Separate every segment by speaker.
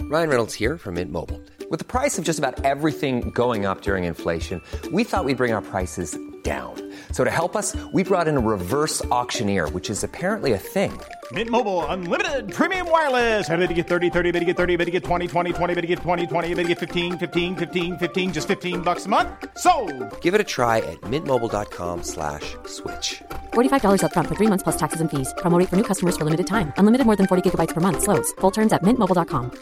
Speaker 1: Ryan Reynolds here from Mint Mobile. With the price of just about everything going up during inflation, we thought we'd bring our prices down. So to help us, we brought in a reverse auctioneer, which is apparently a thing.
Speaker 2: Mint Mobile Unlimited Premium Wireless. How to get 30, 30, bit to get 30, bit to get 20, 20, 20, bit to get 20, 20, bit to get 15, 15, 15, 15, just $15 a month? Sold!
Speaker 1: Give it a try at mintmobile.com/switch.
Speaker 3: $45 up front for 3 months plus taxes and fees. Promo rate for new customers for limited time. Unlimited more than 40 gigabytes per month. Slows full terms at mintmobile.com.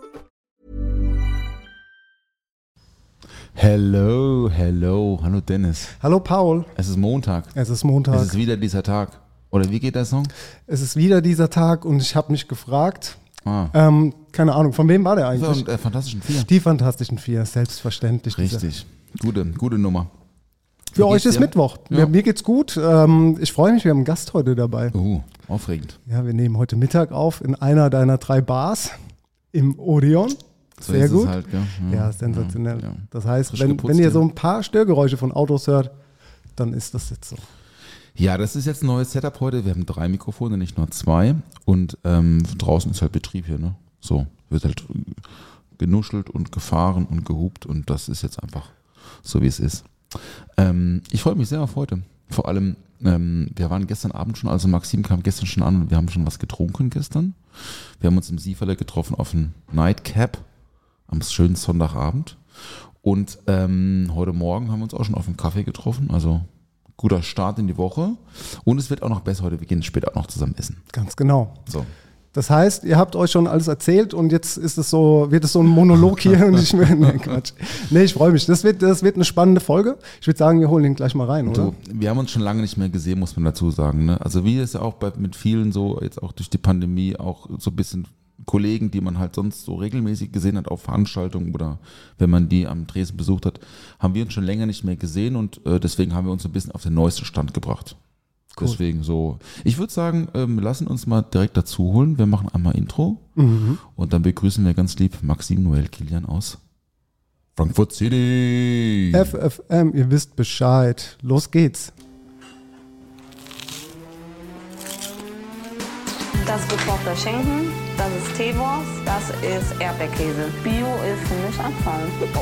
Speaker 4: Hallo Dennis.
Speaker 5: Hallo Paul.
Speaker 4: Es ist Montag.
Speaker 5: Es ist Montag.
Speaker 4: Es ist wieder dieser Tag. Oder wie geht der Song?
Speaker 5: Es ist wieder dieser Tag und ich habe mich gefragt, keine Ahnung, von wem war der eigentlich?
Speaker 4: Von Fantastischen Vier.
Speaker 5: Die Fantastischen Vier, selbstverständlich.
Speaker 4: Richtig. Gute Nummer.
Speaker 5: Für euch ist Mittwoch.
Speaker 4: Ja.
Speaker 5: Mir geht's gut. Ich freue mich, wir haben einen Gast heute dabei.
Speaker 4: Aufregend.
Speaker 5: Ja, wir nehmen heute Mittag auf in einer deiner 3 Bars im Odeon.
Speaker 4: So
Speaker 5: Sehr
Speaker 4: ist
Speaker 5: gut.
Speaker 4: Es halt,
Speaker 5: ja, sensationell.
Speaker 4: Ja.
Speaker 5: Das heißt,
Speaker 4: Frisch
Speaker 5: wenn
Speaker 4: geputzt,
Speaker 5: ihr so ein paar Störgeräusche von Autos hört, dann ist das jetzt so.
Speaker 4: Ja, das ist jetzt ein neues Setup heute. Wir haben 3 Mikrofone, nicht nur 2. Und draußen ist halt Betrieb hier, ne? So, wird halt genuschelt und gefahren und gehupt und das ist jetzt einfach so, wie es ist. Ich freue mich sehr auf heute. Vor allem, wir waren gestern Abend schon, also Maxim kam gestern schon an und wir haben schon was getrunken gestern. Wir haben uns im Sieferle getroffen auf ein Nightcap am schönen Sonntagabend. Und heute Morgen haben wir uns auch schon auf einen Kaffee getroffen. Also guter Start in die Woche. Und es wird auch noch besser heute. Wir gehen später auch noch zusammen essen.
Speaker 5: Ganz genau.
Speaker 4: So.
Speaker 5: Das heißt, ihr habt euch schon alles erzählt und jetzt ist es so, wird es so ein Monolog hier und ich Quatsch. Nee, ich freue mich. Das wird eine spannende Folge. Ich würde sagen, wir holen ihn gleich mal rein, oder?
Speaker 4: Wir haben uns schon lange nicht mehr gesehen, muss man dazu sagen. Ne? Also wie es ja auch mit vielen so, jetzt auch durch die Pandemie, auch so ein bisschen Kollegen, die man halt sonst so regelmäßig gesehen hat auf Veranstaltungen oder wenn man die am Dresden besucht hat, haben wir uns schon länger nicht mehr gesehen und deswegen haben wir uns ein bisschen auf den neuesten Stand gebracht. Cool. Deswegen so. Ich würde sagen, lassen uns mal direkt dazu holen. Wir machen einmal Intro und dann begrüßen wir ganz lieb Maxim Noel Kilian aus Frankfurt City.
Speaker 5: FFM, ihr wisst Bescheid. Los geht's.
Speaker 6: Das ist gekochter Schinken, das ist Teewurst, das ist Erdbeerkäse. Bio ist für mich Abfall.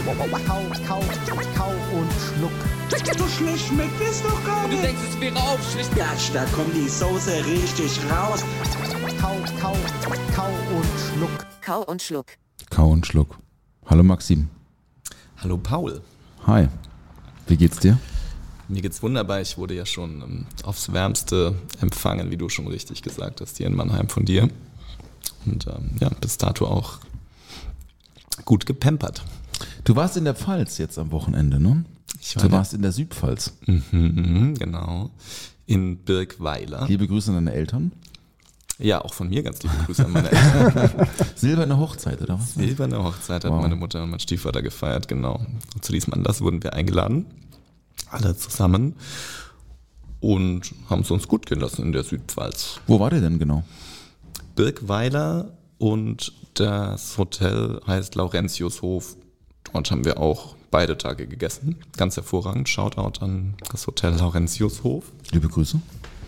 Speaker 7: Kau und schluck. So schlecht schmeckt es doch gar nicht.
Speaker 8: Du denkst, es wäre aufschlicht.
Speaker 7: Ja, da kommt die Soße richtig raus. Kau und schluck.
Speaker 8: Kau und schluck.
Speaker 4: Kau und schluck. Hallo Maxim.
Speaker 9: Hallo Paul.
Speaker 4: Hi. Wie geht's dir?
Speaker 9: Mir geht's wunderbar. Ich wurde ja schon aufs Wärmste empfangen, wie du schon richtig gesagt hast, hier in Mannheim von dir. Und bis dato auch gut gepampert.
Speaker 4: Du warst in der Pfalz jetzt am Wochenende, ne? Du warst in der Südpfalz.
Speaker 9: Genau. In Birkweiler.
Speaker 4: Liebe Grüße an deine Eltern.
Speaker 9: Ja, auch von mir ganz liebe Grüße an meine Eltern.
Speaker 4: Silberne Hochzeit, oder was?
Speaker 9: Silberne Hochzeit hat meine Mutter und mein Stiefvater gefeiert, genau. Und zu diesem Anlass wurden wir eingeladen. Alle zusammen und haben es uns gut gehen lassen in der Südpfalz.
Speaker 4: Wo war der denn genau?
Speaker 9: Birkweiler und das Hotel heißt Laurentiushof. Dort haben wir auch beide Tage gegessen. Ganz hervorragend. Shoutout an das Hotel Laurentiushof.
Speaker 4: Liebe Grüße.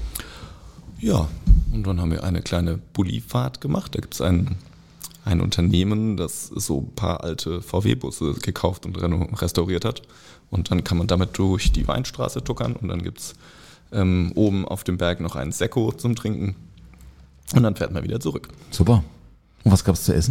Speaker 9: Ja, und dann haben wir eine kleine Bullifahrt gemacht. Da gibt es ein Unternehmen, das so ein paar alte VW-Busse gekauft und restauriert hat. Und dann kann man damit durch die Weinstraße tuckern und dann gibt es oben auf dem Berg noch einen Sekko zum Trinken und dann fährt man wieder zurück.
Speaker 4: Super. Und was gab es zu essen?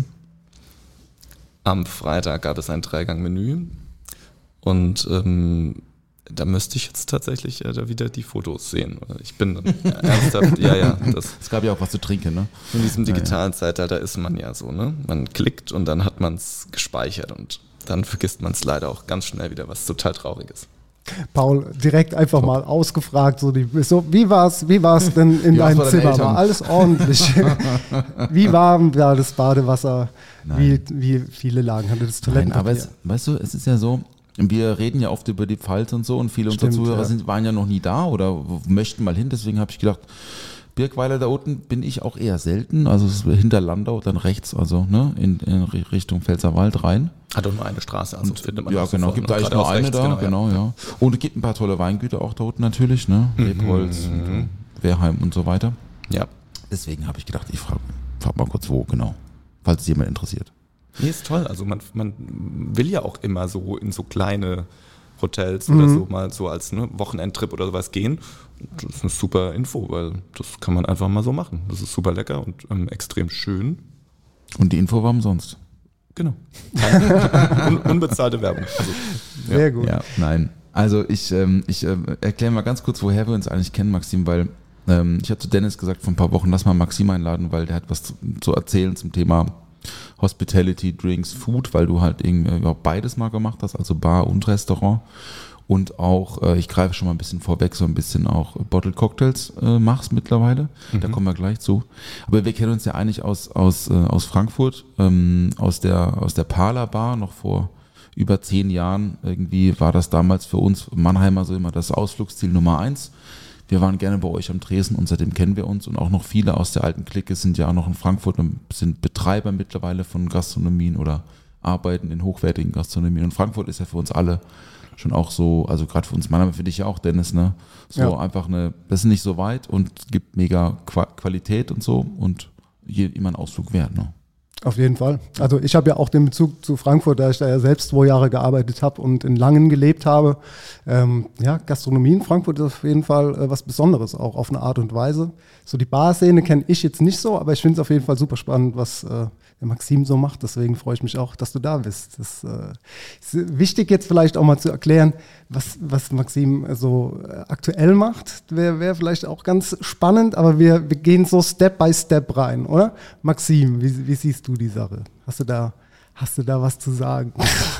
Speaker 9: Am Freitag gab es ein 3-Gang-Menü und da müsste ich jetzt tatsächlich wieder die Fotos sehen. Ich bin ernsthaft,
Speaker 4: Es gab ja auch was zu trinken, ne?
Speaker 9: In diesem digitalen Zeitalter ist man ja so, ne? Man klickt und dann hat man es gespeichert und dann vergisst man es leider auch ganz schnell wieder, was total traurig ist.
Speaker 5: Paul, direkt einfach mal ausgefragt, wie war's denn in deinem Zimmer? War alles ordentlich? Wie warm war das Badewasser? Wie viele Lagen hatte das Toilettenpapier?
Speaker 4: Nein, aber weißt du, es ist ja so, wir reden ja oft über die Pfalz und so und viele unserer Zuhörer waren ja noch nie da oder möchten mal hin, deswegen habe ich gedacht, Birkweiler da unten bin ich auch eher selten, also hinter Landau, dann rechts, also ne, in Richtung Pfälzerwald rein.
Speaker 9: Hat doch nur eine Straße, also findet man
Speaker 4: ja, genau, gibt eigentlich nur eine rechts, da, genau, ja. Und es gibt ein paar tolle Weingüter auch da unten natürlich, ne, Rebholz, Wehrheim und so weiter.
Speaker 9: Ja.
Speaker 4: Deswegen habe ich gedacht, ich frag mal kurz, wo genau, falls es jemand interessiert.
Speaker 9: Nee, ist toll. Also man will ja auch immer so in so kleine Hotels oder so mal so als Wochenendtrip oder sowas gehen. Das ist eine super Info, weil das kann man einfach mal so machen. Das ist super lecker und extrem schön.
Speaker 4: Und die Info war umsonst.
Speaker 9: Genau. Unbezahlte Werbung. Also,
Speaker 5: Sehr gut.
Speaker 4: Ja, nein. Also ich erkläre mal ganz kurz, woher wir uns eigentlich kennen, Maxim, weil ich hatte zu Dennis gesagt vor ein paar Wochen, lass mal Maxim einladen, weil der hat was zu erzählen zum Thema Hospitality, Drinks, Food, weil du halt irgendwie auch beides mal gemacht hast, also Bar und Restaurant. Und auch, ich greife schon mal ein bisschen vorweg, so ein bisschen auch Bottled Cocktails machst mittlerweile. Da kommen wir gleich zu. Aber wir kennen uns ja eigentlich aus Frankfurt, aus der Parla Bar, noch vor über 10 Jahren. Irgendwie war das damals für uns Mannheimer so immer das Ausflugsziel Nummer 1. Wir waren gerne bei euch am Tresen und seitdem kennen wir uns. Und auch noch viele aus der alten Clique sind ja auch noch in Frankfurt und sind Betreiber mittlerweile von Gastronomien oder arbeiten in hochwertigen Gastronomien. Und Frankfurt ist ja für uns alle schon auch so, also gerade für uns Mannheimer, für dich ja auch, Dennis, ne? So ja. Einfach das ist nicht so weit und gibt mega Qualität und so und immer ein Ausflug wert, ne?
Speaker 5: Auf jeden Fall. Also ich habe ja auch den Bezug zu Frankfurt, da ich da ja selbst 2 Jahre gearbeitet habe und in Langen gelebt habe. Gastronomie in Frankfurt ist auf jeden Fall was Besonderes, auch auf eine Art und Weise. So die Bar-Szene kenne ich jetzt nicht so, aber ich finde es auf jeden Fall super spannend, was der Maxim so macht. Deswegen freue ich mich auch, dass du da bist. Das ist wichtig jetzt vielleicht auch mal zu erklären, was Maxim so aktuell macht. Wäre vielleicht auch ganz spannend, aber wir gehen so Step by Step rein, oder? Maxim, wie siehst du die Sache? Hast du da was zu sagen?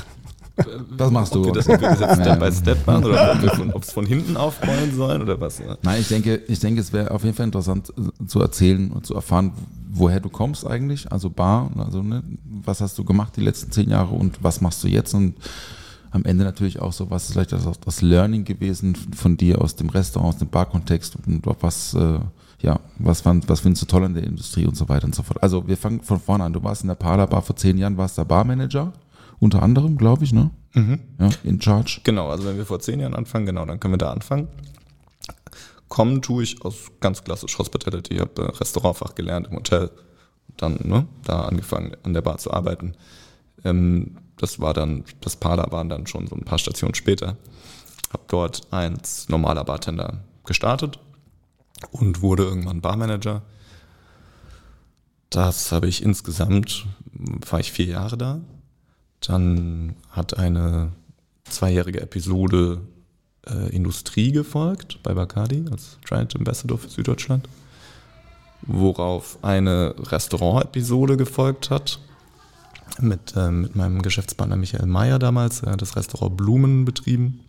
Speaker 4: Was machst du?
Speaker 9: Ob wir das jetzt Step by Step machen oder ob es von hinten aufrollen sollen oder was?
Speaker 4: Nein, ich denke, es wäre auf jeden Fall interessant zu erzählen und zu erfahren, woher du kommst eigentlich, also Bar, also was hast du gemacht die letzten 10 Jahre und was machst du jetzt und am Ende natürlich auch so, was ist vielleicht das Learning gewesen von dir aus dem Restaurant, aus dem Bar-Kontext und was findest du toll an der Industrie und so weiter und so fort. Also wir fangen von vorne an. Du warst in der Parla Bar vor 10 Jahren, warst der Barmanager, unter anderem, glaube ich, ne? Ja, in charge.
Speaker 9: Genau, also wenn wir vor 10 Jahren anfangen, dann können wir da anfangen. Kommen tue ich aus ganz klassisch Hospitality. Ich habe Restaurantfach gelernt im Hotel, dann da angefangen an der Bar zu arbeiten. Das Parla waren dann schon so ein paar Stationen später. Habe dort als normaler Bartender gestartet und wurde irgendwann Barmanager. Das habe ich war ich 4 Jahre da. Dann hat eine 2-jährige Episode Industrie gefolgt bei Bacardi als Brand Ambassador für Süddeutschland, worauf eine Restaurant-Episode gefolgt hat mit meinem Geschäftspartner Michael Meyer damals, das Restaurant Blumen betrieben.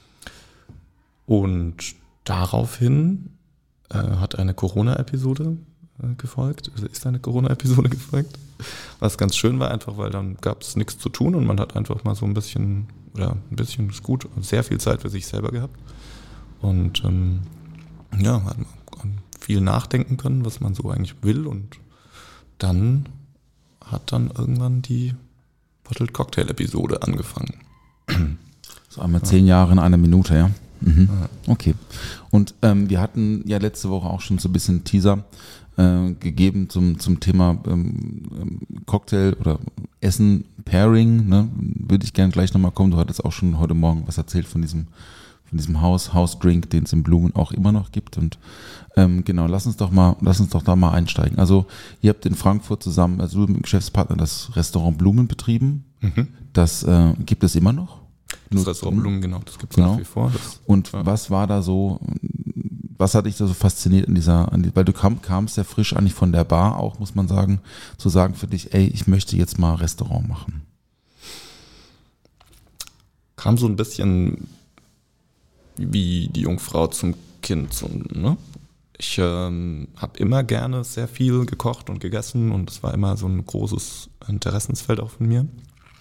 Speaker 9: Und daraufhin hat eine Corona-Episode gefolgt, ist eine Corona-Episode gefolgt, was ganz schön war, einfach weil dann gab es nichts zu tun und man hat einfach mal so ein bisschen ist gut, sehr viel Zeit für sich selber gehabt und hat viel nachdenken können, was man so eigentlich will und dann hat irgendwann die Bottled Cocktail Episode angefangen.
Speaker 4: So einmal 10 Jahre in einer Minute, ja? Mhm. Okay. Und wir hatten ja letzte Woche auch schon so ein bisschen Teaser gegeben zum Thema Cocktail oder Essen, Pairing, ne? Würde ich gerne gleich nochmal kommen. Du hattest auch schon heute Morgen was erzählt von diesem House-Drink, den es in Blumen auch immer noch gibt. Und genau, lass uns doch da mal einsteigen. Also ihr habt in Frankfurt zusammen, also du mit dem Geschäftspartner, das Restaurant Blumen betrieben. Mhm. Das gibt es immer noch?
Speaker 9: Das Restaurant Blumen, genau, das gibt es nach wie vor.
Speaker 4: Was war da so, was hat dich da so fasziniert weil du kamst ja frisch eigentlich von der Bar auch, muss man sagen, zu sagen für dich, ey, ich möchte jetzt mal Restaurant machen.
Speaker 9: Kam so ein bisschen wie die Jungfrau zum Kind. Ne? Ich habe immer gerne sehr viel gekocht und gegessen und es war immer so ein großes Interessensfeld auch von mir.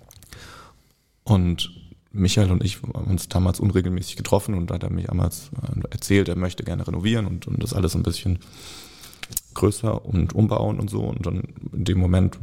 Speaker 9: Und Michael und ich haben uns damals unregelmäßig getroffen und da hat er mich damals erzählt, er möchte gerne renovieren und das alles ein bisschen größer und umbauen und so. Und dann in dem Moment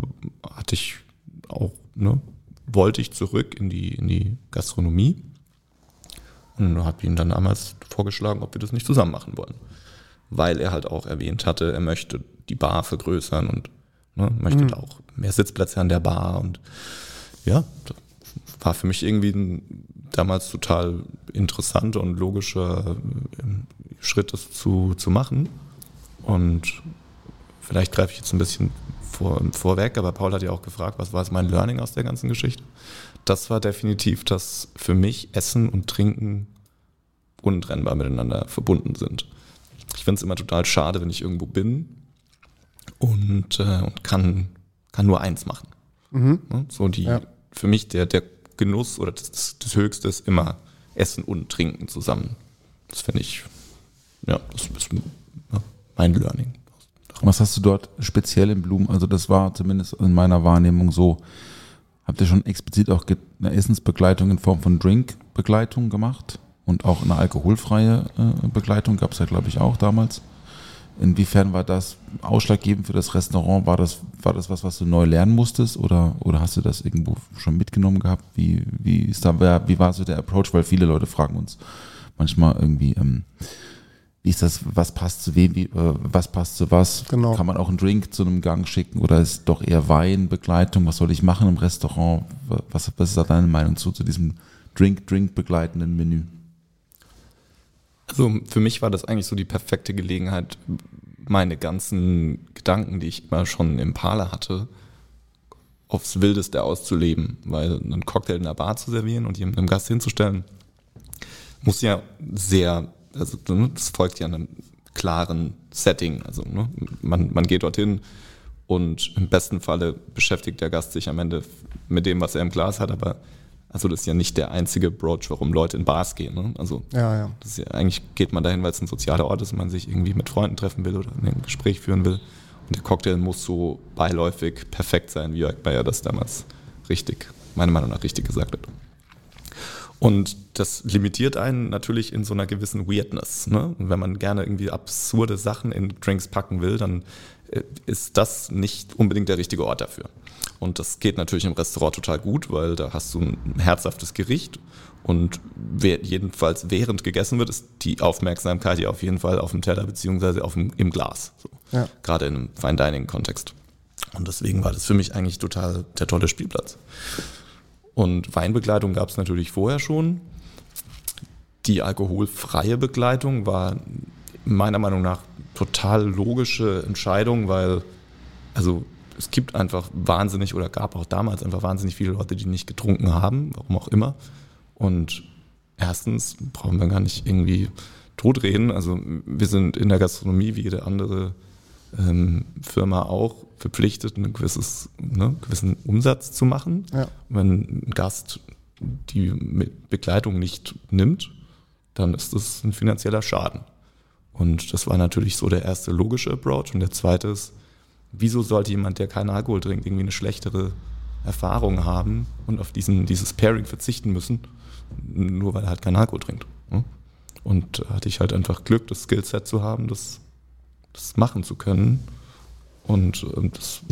Speaker 9: wollte ich zurück in die Gastronomie und habe ihm dann damals vorgeschlagen, ob wir das nicht zusammen machen wollen. Weil er halt auch erwähnt hatte, er möchte die Bar vergrößern und möchte da auch mehr Sitzplätze an der Bar und ja, das war für mich irgendwie ein damals total interessanter und logischer Schritt, das zu machen. Und vielleicht greife ich jetzt ein bisschen vorweg, aber Paul hat ja auch gefragt, was war jetzt mein Learning aus der ganzen Geschichte? Das war definitiv, dass für mich Essen und Trinken untrennbar miteinander verbunden sind. Ich finde es immer total schade, wenn ich irgendwo bin und kann nur eins machen. So für mich der Genuss oder das Höchste ist immer Essen und Trinken zusammen. Das finde ich, das ist mein Learning.
Speaker 4: Was hast du dort speziell in Blum? Also das war zumindest in meiner Wahrnehmung so. Habt ihr schon explizit auch eine Essensbegleitung in Form von Drinkbegleitung gemacht? Und auch eine alkoholfreie Begleitung gab es ja, glaube ich, auch damals. Inwiefern war das ausschlaggebend für das Restaurant? War das was du neu lernen musstest oder hast du das irgendwo schon mitgenommen gehabt? Wie war so der Approach? Weil viele Leute fragen uns manchmal irgendwie, wie ist das, was passt zu wem, was passt zu was? Genau. Kann man auch einen Drink zu einem Gang schicken oder ist doch eher Weinbegleitung? Was soll ich machen im Restaurant? Was ist da deine Meinung zu diesem Drink begleitenden Menü?
Speaker 9: Also für mich war das eigentlich so die perfekte Gelegenheit, meine ganzen Gedanken, die ich immer schon im Parler hatte, aufs Wildeste auszuleben. Weil einen Cocktail in der Bar zu servieren und jemandem Gast hinzustellen, muss ja das folgt ja einem klaren Setting. Also man geht dorthin und im besten Falle beschäftigt der Gast sich am Ende mit dem, was er im Glas hat, aber also das ist ja nicht der einzige Approach, warum Leute in Bars gehen. Ne? Also das ist ja, eigentlich geht man dahin, weil es ein sozialer Ort ist und man sich irgendwie mit Freunden treffen will oder ein Gespräch führen will. Und der Cocktail muss so beiläufig perfekt sein, wie Bayer das damals meiner Meinung nach richtig gesagt hat. Und das limitiert einen natürlich in so einer gewissen Weirdness. Ne? Und wenn man gerne irgendwie absurde Sachen in Drinks packen will, dann ist das nicht unbedingt der richtige Ort dafür. Und das geht natürlich im Restaurant total gut, weil da hast du ein herzhaftes Gericht und jedenfalls während gegessen wird, ist die Aufmerksamkeit ja auf jeden Fall auf dem Teller beziehungsweise im Glas. So. Ja. Gerade in einem Fine-Dining-Kontext. Und deswegen war das für mich eigentlich total der tolle Spielplatz. Und Weinbegleitung gab es natürlich vorher schon. Die alkoholfreie Begleitung war meiner Meinung nach total logische Entscheidung, weil es gibt einfach gab auch damals einfach wahnsinnig viele Leute, die nicht getrunken haben, warum auch immer. Und erstens brauchen wir gar nicht irgendwie totreden. Also wir sind in der Gastronomie wie jede andere Firma auch verpflichtet, einen gewissen Umsatz zu machen. Ja. Wenn ein Gast die Begleitung nicht nimmt, dann ist das ein finanzieller Schaden. Und das war natürlich so der erste logische Approach. Und der zweite ist, wieso sollte jemand, der keinen Alkohol trinkt, irgendwie eine schlechtere Erfahrung haben und auf dieses Pairing verzichten müssen, nur weil er halt keinen Alkohol trinkt. Und da hatte ich halt einfach Glück, das Skillset zu haben, das machen zu können. Und das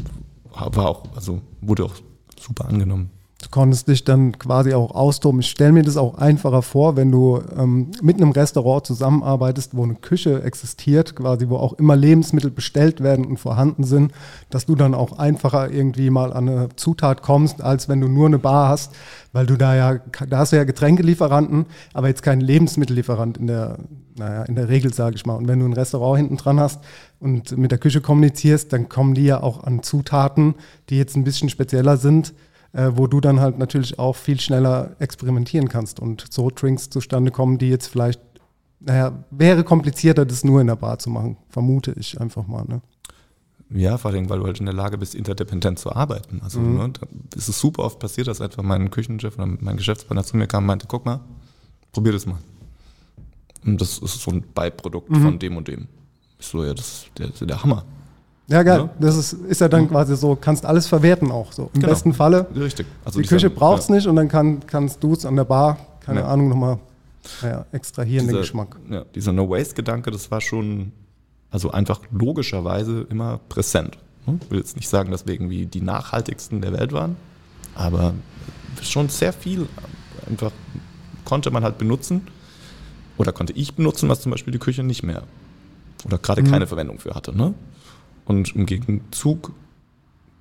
Speaker 9: wurde auch super angenommen.
Speaker 5: Du konntest dich dann quasi auch austoben. Ich stelle mir das auch einfacher vor, wenn du mit einem Restaurant zusammenarbeitest, wo eine Küche existiert, quasi, wo auch immer Lebensmittel bestellt werden und vorhanden sind, dass du dann auch einfacher irgendwie mal an eine Zutat kommst, als wenn du nur eine Bar hast, weil da hast du ja Getränkelieferanten, aber jetzt keinen Lebensmittellieferant in der Regel, sage ich mal. Und wenn du ein Restaurant hinten dran hast und mit der Küche kommunizierst, dann kommen die ja auch an Zutaten, die jetzt ein bisschen spezieller sind, wo du dann halt natürlich auch viel schneller experimentieren kannst und so Drinks zustande kommen, die jetzt vielleicht, wäre komplizierter, das nur in der Bar zu machen, vermute ich einfach mal. Ne?
Speaker 9: Ja, vor allem, weil du halt in der Lage bist, interdependent zu arbeiten. Also es ist super oft passiert, dass einfach mein Küchenchef oder mein Geschäftspartner zu mir kam und meinte, guck mal, probier das mal. Und das ist so ein Beiprodukt von dem und dem. Ich so, ja, das ist der Hammer.
Speaker 5: Ja, geil. Ja? Das ist ja dann quasi so, kannst alles verwerten auch so. Im besten Falle.
Speaker 9: Richtig. Also
Speaker 5: die Küche brauchst nicht und dann kannst du es an der Bar, keine Ahnung, nochmal extrahieren, den Geschmack.
Speaker 9: Ja, dieser No-Waste-Gedanke, das war schon, also einfach logischerweise immer präsent. Ich will jetzt nicht sagen, dass wir irgendwie die nachhaltigsten der Welt waren, aber schon sehr viel einfach konnte man halt benutzen oder konnte ich benutzen, was zum Beispiel die Küche nicht mehr oder gerade keine Verwendung für hatte, ne? Und im Gegenzug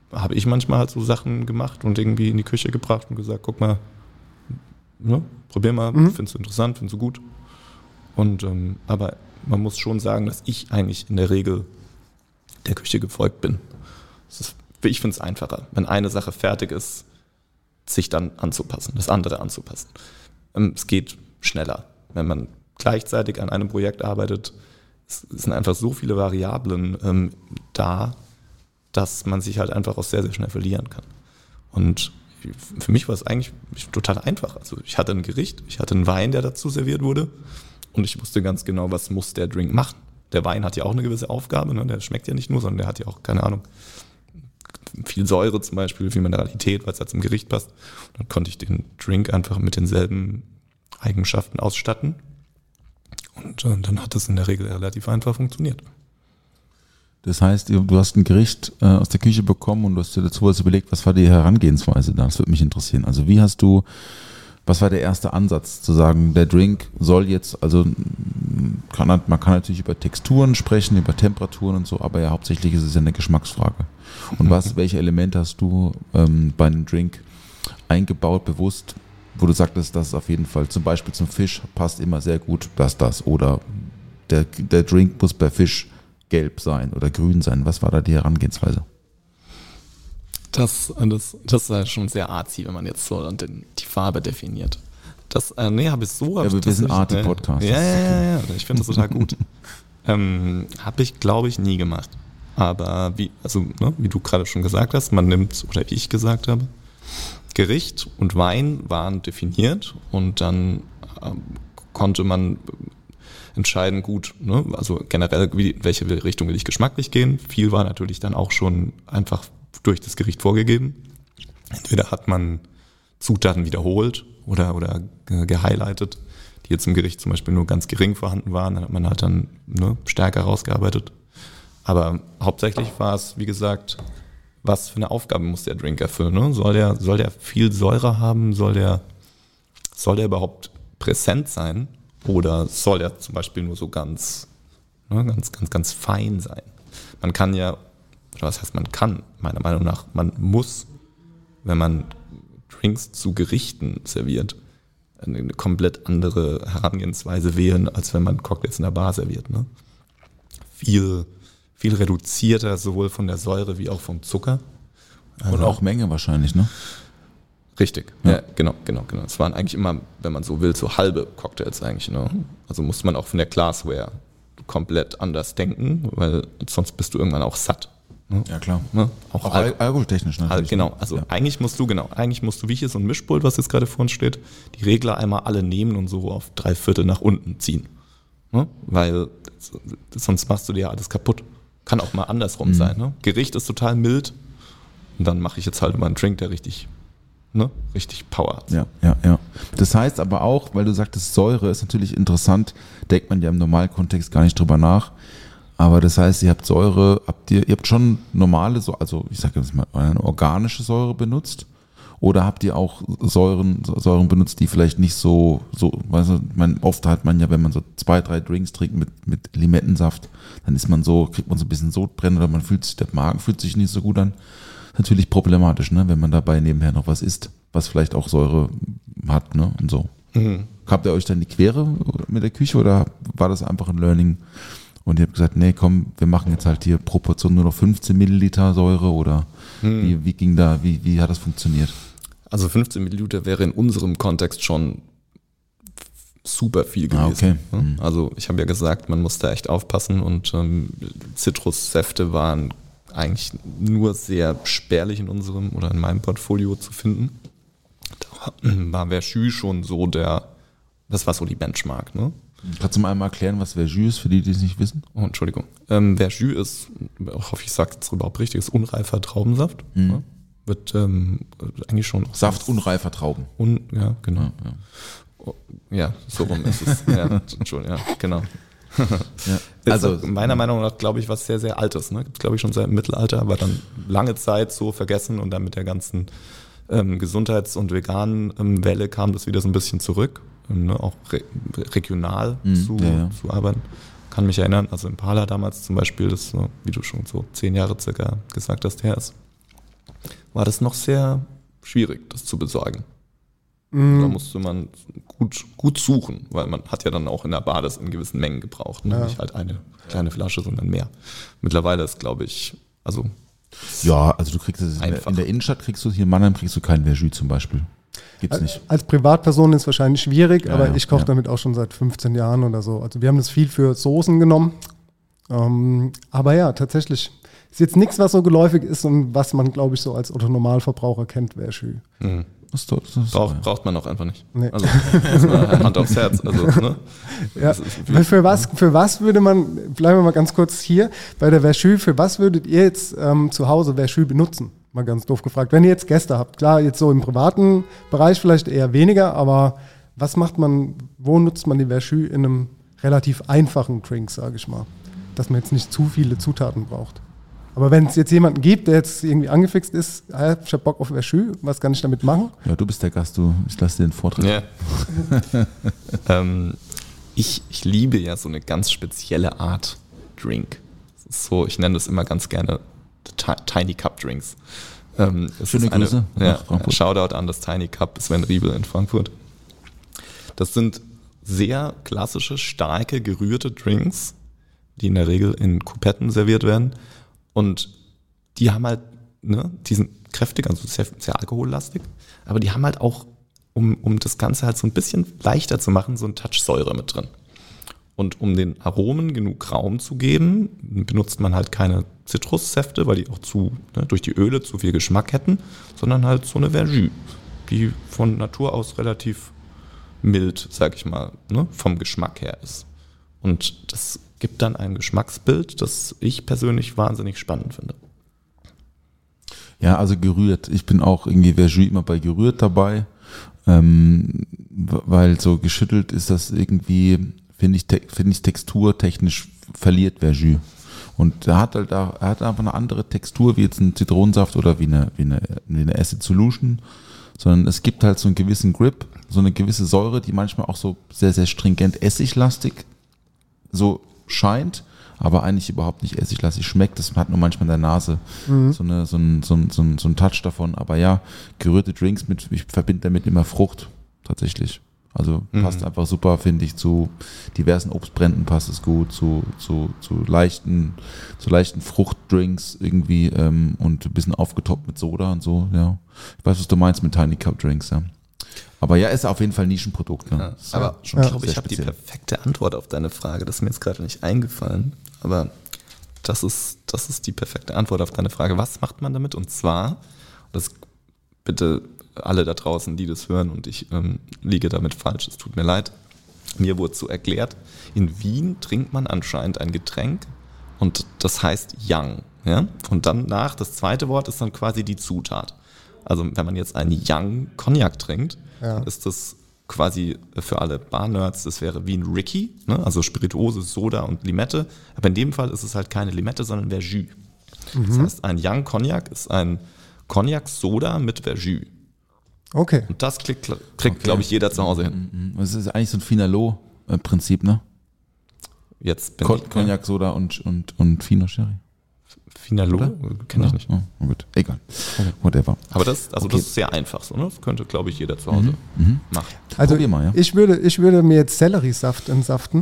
Speaker 9: habe ich manchmal halt so Sachen gemacht und irgendwie in die Küche gebracht und gesagt, guck mal, ne, probier mal, findest du interessant, findest du gut. Und aber man muss schon sagen, dass ich eigentlich in der Regel der Küche gefolgt bin. Ich finde es einfacher, wenn eine Sache fertig ist, sich dann anzupassen, das andere anzupassen. Es geht schneller. Wenn man gleichzeitig an einem Projekt arbeitet, es sind einfach so viele Variablen da, dass man sich halt einfach auch sehr, sehr schnell verlieren kann. Und für mich war es eigentlich total einfach. Also ich hatte ein Gericht, ich hatte einen Wein, der dazu serviert wurde und ich wusste ganz genau, was muss der Drink machen. Der Wein hat ja auch eine gewisse Aufgabe, ne? Der schmeckt ja nicht nur, sondern der hat ja auch, keine Ahnung, viel Säure zum Beispiel, viel Mineralität, weil es halt zum Gericht passt. Und dann konnte ich den Drink einfach mit denselben Eigenschaften ausstatten und dann hat es in der Regel relativ einfach funktioniert.
Speaker 4: Das heißt, du hast ein Gericht aus der Küche bekommen und du hast dir dazu was überlegt, was war die Herangehensweise da? Das würde mich interessieren. Also was war der erste Ansatz, zu sagen, der Drink soll jetzt, also man kann natürlich über Texturen sprechen, über Temperaturen und so, aber ja, hauptsächlich ist es ja eine Geschmacksfrage. Und welche Elemente hast du bei einem Drink eingebaut, bewusst, wo du sagtest, das ist auf jeden Fall, zum Beispiel zum Fisch passt immer sehr gut das, oder der Drink muss bei Fisch gelb sein oder grün sein. Was war da die Herangehensweise?
Speaker 9: Das ist ja schon sehr artsy, wenn man jetzt so die Farbe definiert. Habe ich so.
Speaker 4: Ja, wir sind Arty-Podcast.
Speaker 9: Ja, ich finde das total gut. Habe ich, glaube ich, nie gemacht. Aber wie du gerade schon gesagt hast, man nimmt, oder wie ich gesagt habe, Gericht und Wein waren definiert und dann konnte man entscheiden, gut, ne? Also generell, welche Richtung will ich geschmacklich gehen. Viel war natürlich dann auch schon einfach durch das Gericht vorgegeben. Entweder hat man Zutaten wiederholt oder gehighlightet, die jetzt im Gericht zum Beispiel nur ganz gering vorhanden waren, dann hat man halt dann stärker rausgearbeitet. Aber hauptsächlich war es, wie gesagt, was für eine Aufgabe muss der Drink erfüllen? Ne? Soll der viel Säure haben? Soll der überhaupt präsent sein? Oder soll der zum Beispiel nur so ganz fein sein? Man kann ja, was heißt man kann, meiner Meinung nach, man muss, wenn man Drinks zu Gerichten serviert, eine komplett andere Herangehensweise wählen, als wenn man Cocktails in der Bar serviert. Ne? Viel reduzierter, sowohl von der Säure wie auch vom Zucker.
Speaker 4: Und auch Menge wahrscheinlich, ne?
Speaker 9: Richtig, ja, genau. Es waren eigentlich immer, wenn man so will, so halbe Cocktails eigentlich. Ne? Also musste man auch von der Glassware komplett anders denken, weil sonst bist du irgendwann auch satt. Ne?
Speaker 4: Ja, klar.
Speaker 9: Ne?
Speaker 4: Auch alkoholtechnisch natürlich.
Speaker 9: Genau, also eigentlich musst du, wie hier so ein Mischpult, was jetzt gerade vor uns steht, die Regler einmal alle nehmen und so auf 3/4 nach unten ziehen. Ne? Weil sonst machst du dir ja alles kaputt. Kann auch mal andersrum sein. Ne? Gericht ist total mild und dann mache ich jetzt halt mal einen Drink, der richtig Power hat.
Speaker 4: Ja. Das heißt aber auch, weil du sagtest, Säure ist natürlich interessant, denkt man ja im Normalkontext gar nicht drüber nach. Aber das heißt, ihr habt Säure, ihr habt schon normale, also ich sage jetzt mal, eine organische Säure benutzt? Oder habt ihr auch Säuren benutzt, die vielleicht nicht so, weißt du, oft hat man ja, wenn man so 2-3 Drinks trinkt mit Limettensaft, dann kriegt man so ein bisschen Sodbrennen oder der Magen fühlt sich nicht so gut an. Natürlich problematisch, ne, wenn man dabei nebenher noch was isst, was vielleicht auch Säure hat, ne, und so. Habt ihr euch dann die Quere mit der Küche oder war das einfach ein Learning? Und ihr habt gesagt, nee, komm, wir machen jetzt halt hier pro Portion nur noch 15 Milliliter Säure oder wie hat das funktioniert?
Speaker 9: Also 15 Milliliter wäre in unserem Kontext schon super viel gewesen. Okay. Also ich habe ja gesagt, man muss da echt aufpassen und Zitrussäfte waren eigentlich nur sehr spärlich in unserem oder in meinem Portfolio zu finden. Da war Verjus schon so das war so die Benchmark, ne?
Speaker 4: Kannst du mal einmal erklären, was Verjus ist, für die es nicht wissen?
Speaker 9: Oh, Entschuldigung. Verjus ist, ich hoffe, ich sage es überhaupt richtig, ist unreifer Traubensaft. Ne? Wird eigentlich schon...
Speaker 4: Saft unreifer Trauben.
Speaker 9: Ja, genau. Ja, so rum ist es. Ja, Entschuldigung, ja, genau. Ja. Also meiner Meinung nach, glaube ich, was sehr, sehr Altes. Ne? Gibt es, glaube ich, schon seit dem Mittelalter, aber dann lange Zeit so vergessen und dann mit der ganzen Gesundheits- und veganen Welle kam das wieder so ein bisschen zurück. Ne, auch regional zu arbeiten. Kann mich erinnern, also Impala damals zum Beispiel, das, wie du schon so 10 Jahre circa gesagt hast, her ist. war das noch sehr schwierig, das zu besorgen. Da musste man gut suchen, weil man hat ja dann auch in der Bar das in gewissen Mengen gebraucht. Ne? Nicht halt eine kleine Flasche, sondern mehr. Mittlerweile ist, glaube ich, also
Speaker 4: du kriegst es in der Innenstadt kriegst du hier in Mannheim kriegst du kein Verjus zum Beispiel. Gibt's nicht.
Speaker 5: Als Privatperson ist es wahrscheinlich schwierig, aber ich koche damit auch schon seit 15 Jahren oder so. Also wir haben das viel für Soßen genommen. Aber ja, tatsächlich ist jetzt nichts, was so geläufig ist und was man, glaube ich, so als Otto-Normalverbraucher kennt, Verjus.
Speaker 9: Mhm. Braucht man auch einfach nicht.
Speaker 5: Nee.
Speaker 9: Also Hand aufs Herz. Also, ne?
Speaker 5: Ja. Für was würde man, bleiben wir mal ganz kurz hier, bei der Verjus, für was würdet ihr jetzt zu Hause Verjus benutzen? Mal ganz doof gefragt. Wenn ihr jetzt Gäste habt, klar, jetzt so im privaten Bereich vielleicht eher weniger, aber was macht man, wo nutzt man die Verjus in einem relativ einfachen Drink, sage ich mal? Dass man jetzt nicht zu viele Zutaten braucht. Aber wenn es jetzt jemanden gibt, der jetzt irgendwie angefixt ist, ich habe Bock auf Verjus, was kann ich damit machen?
Speaker 4: Ja, du bist der Gast, ich lasse dir den Vortrag.
Speaker 9: Ja. Ich liebe ja so eine ganz spezielle Art Drink. Das ist so, ich nenne das immer ganz gerne Tiny Cup Drinks.
Speaker 4: Schöne Grüße.
Speaker 9: Shoutout an das Tiny Cup Sven Riebel in Frankfurt. Das sind sehr klassische, starke, gerührte Drinks, die in der Regel in Coupetten serviert werden. Und die haben halt, die sind kräftig, also sehr, sehr alkohollastig, aber die haben halt auch, um das Ganze halt so ein bisschen leichter zu machen, so einen Touch Säure mit drin. Und um den Aromen genug Raum zu geben, benutzt man halt keine Zitrussäfte, weil die auch durch die Öle zu viel Geschmack hätten, sondern halt so eine Verjus, die von Natur aus relativ mild, sag ich mal, vom Geschmack her ist. Und das gibt dann ein Geschmacksbild, das ich persönlich wahnsinnig spannend finde.
Speaker 4: Ja, also gerührt. Ich bin auch irgendwie Verjus immer bei gerührt dabei, weil so geschüttelt ist das irgendwie, finde ich texturtechnisch verliert Verjus. Und er hat einfach eine andere Textur wie jetzt ein Zitronensaft oder wie eine Acid Solution, sondern es gibt halt so einen gewissen Grip, so eine gewisse Säure, die manchmal auch so sehr, sehr stringent essiglastig so scheint, aber eigentlich überhaupt nicht essiglastig schmeckt. Das hat nur manchmal in der Nase so ein Touch davon. Aber ja, gerührte Drinks ich verbinde damit immer Frucht tatsächlich. Also passt einfach super, finde ich, zu diversen Obstbränden passt es gut, zu leichten Fruchtdrinks irgendwie und ein bisschen aufgetoppt mit Soda und so, ja. Ich weiß, was du meinst mit Tiny Cup Drinks, ja. Aber ja, ist auf jeden Fall ein Nischenprodukt. Ne?
Speaker 9: Ja, aber ich glaube, ich habe die perfekte Antwort auf deine Frage. Das ist mir jetzt gerade nicht eingefallen. Aber das ist die perfekte Antwort auf deine Frage. Was macht man damit? Und zwar, das bitte alle da draußen, die das hören und ich liege damit falsch, es tut mir leid. Mir wurde so erklärt, in Wien trinkt man anscheinend ein Getränk und das heißt Young. Ja? Und danach, das zweite Wort ist dann quasi die Zutat. Also wenn man jetzt einen Young Cognac trinkt, ist das quasi für alle Bar-Nerds, das wäre wie ein Ricky, ne? Also Spirituose, Soda und Limette. Aber in dem Fall ist es halt keine Limette, sondern Verjus. Das heißt, ein Young Cognac ist ein Cognac-Soda mit Verjus.
Speaker 5: Okay.
Speaker 9: Und das kriegt glaube ich, jeder zu Hause hin.
Speaker 4: Das ist eigentlich so ein Finalo-Prinzip, ne?
Speaker 9: Jetzt bin
Speaker 4: Cognac, Soda und Fino Sherry.
Speaker 9: Finalo? Kenne ich nicht.
Speaker 4: Oh, gut, egal. Okay. Whatever.
Speaker 9: Aber das ist sehr einfach so, ne? Das könnte, glaube ich, jeder zu Hause machen.
Speaker 5: Also
Speaker 4: probier mal, ja.
Speaker 5: ich würde mir jetzt Selleriesaft entsaften,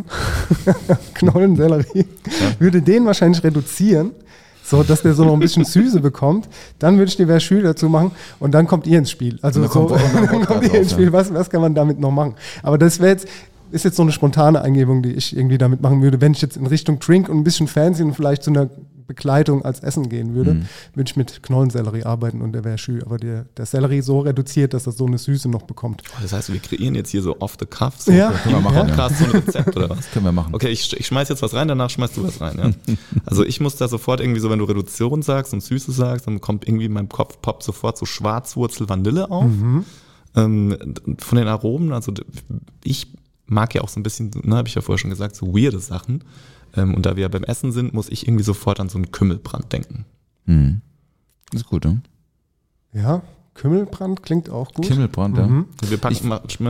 Speaker 5: Knollensellerie, würde den wahrscheinlich reduzieren, so dass der so noch ein bisschen Süße bekommt. Dann würde ich die Verjus dazu machen und dann kommt ihr ins Spiel. Also dann kommt ihr ins Spiel. Was kann man damit noch machen? Aber das ist jetzt so eine spontane Eingebung, die ich irgendwie damit machen würde. Wenn ich jetzt in Richtung Drink und ein bisschen fancy und vielleicht zu einer Begleitung als Essen gehen würde, würde ich mit Knollensellerie arbeiten und der Verjus. Aber der Sellerie so reduziert, dass das so eine Süße noch bekommt.
Speaker 9: Das heißt, wir kreieren jetzt hier so off the cuff,
Speaker 5: so können wir machen,
Speaker 9: Podcast, so ein Rezept oder was?
Speaker 4: Das können wir machen.
Speaker 9: Okay, ich schmeiß jetzt was rein, danach schmeißt du was rein. Ja? Also ich muss da sofort irgendwie so, wenn du Reduktion sagst und Süße sagst, dann kommt irgendwie in meinem Kopf, poppt sofort so Schwarzwurzel Vanille auf. Von den Aromen, also ich mag ja auch so ein bisschen, habe ich ja vorher schon gesagt, so weirde Sachen. Und da wir beim Essen sind, muss ich irgendwie sofort an so einen Kümmelbrand denken.
Speaker 4: Das ist gut, ne?
Speaker 5: Ja, Kümmelbrand klingt auch gut.
Speaker 4: Kümmelbrand, ja.
Speaker 9: Wir packen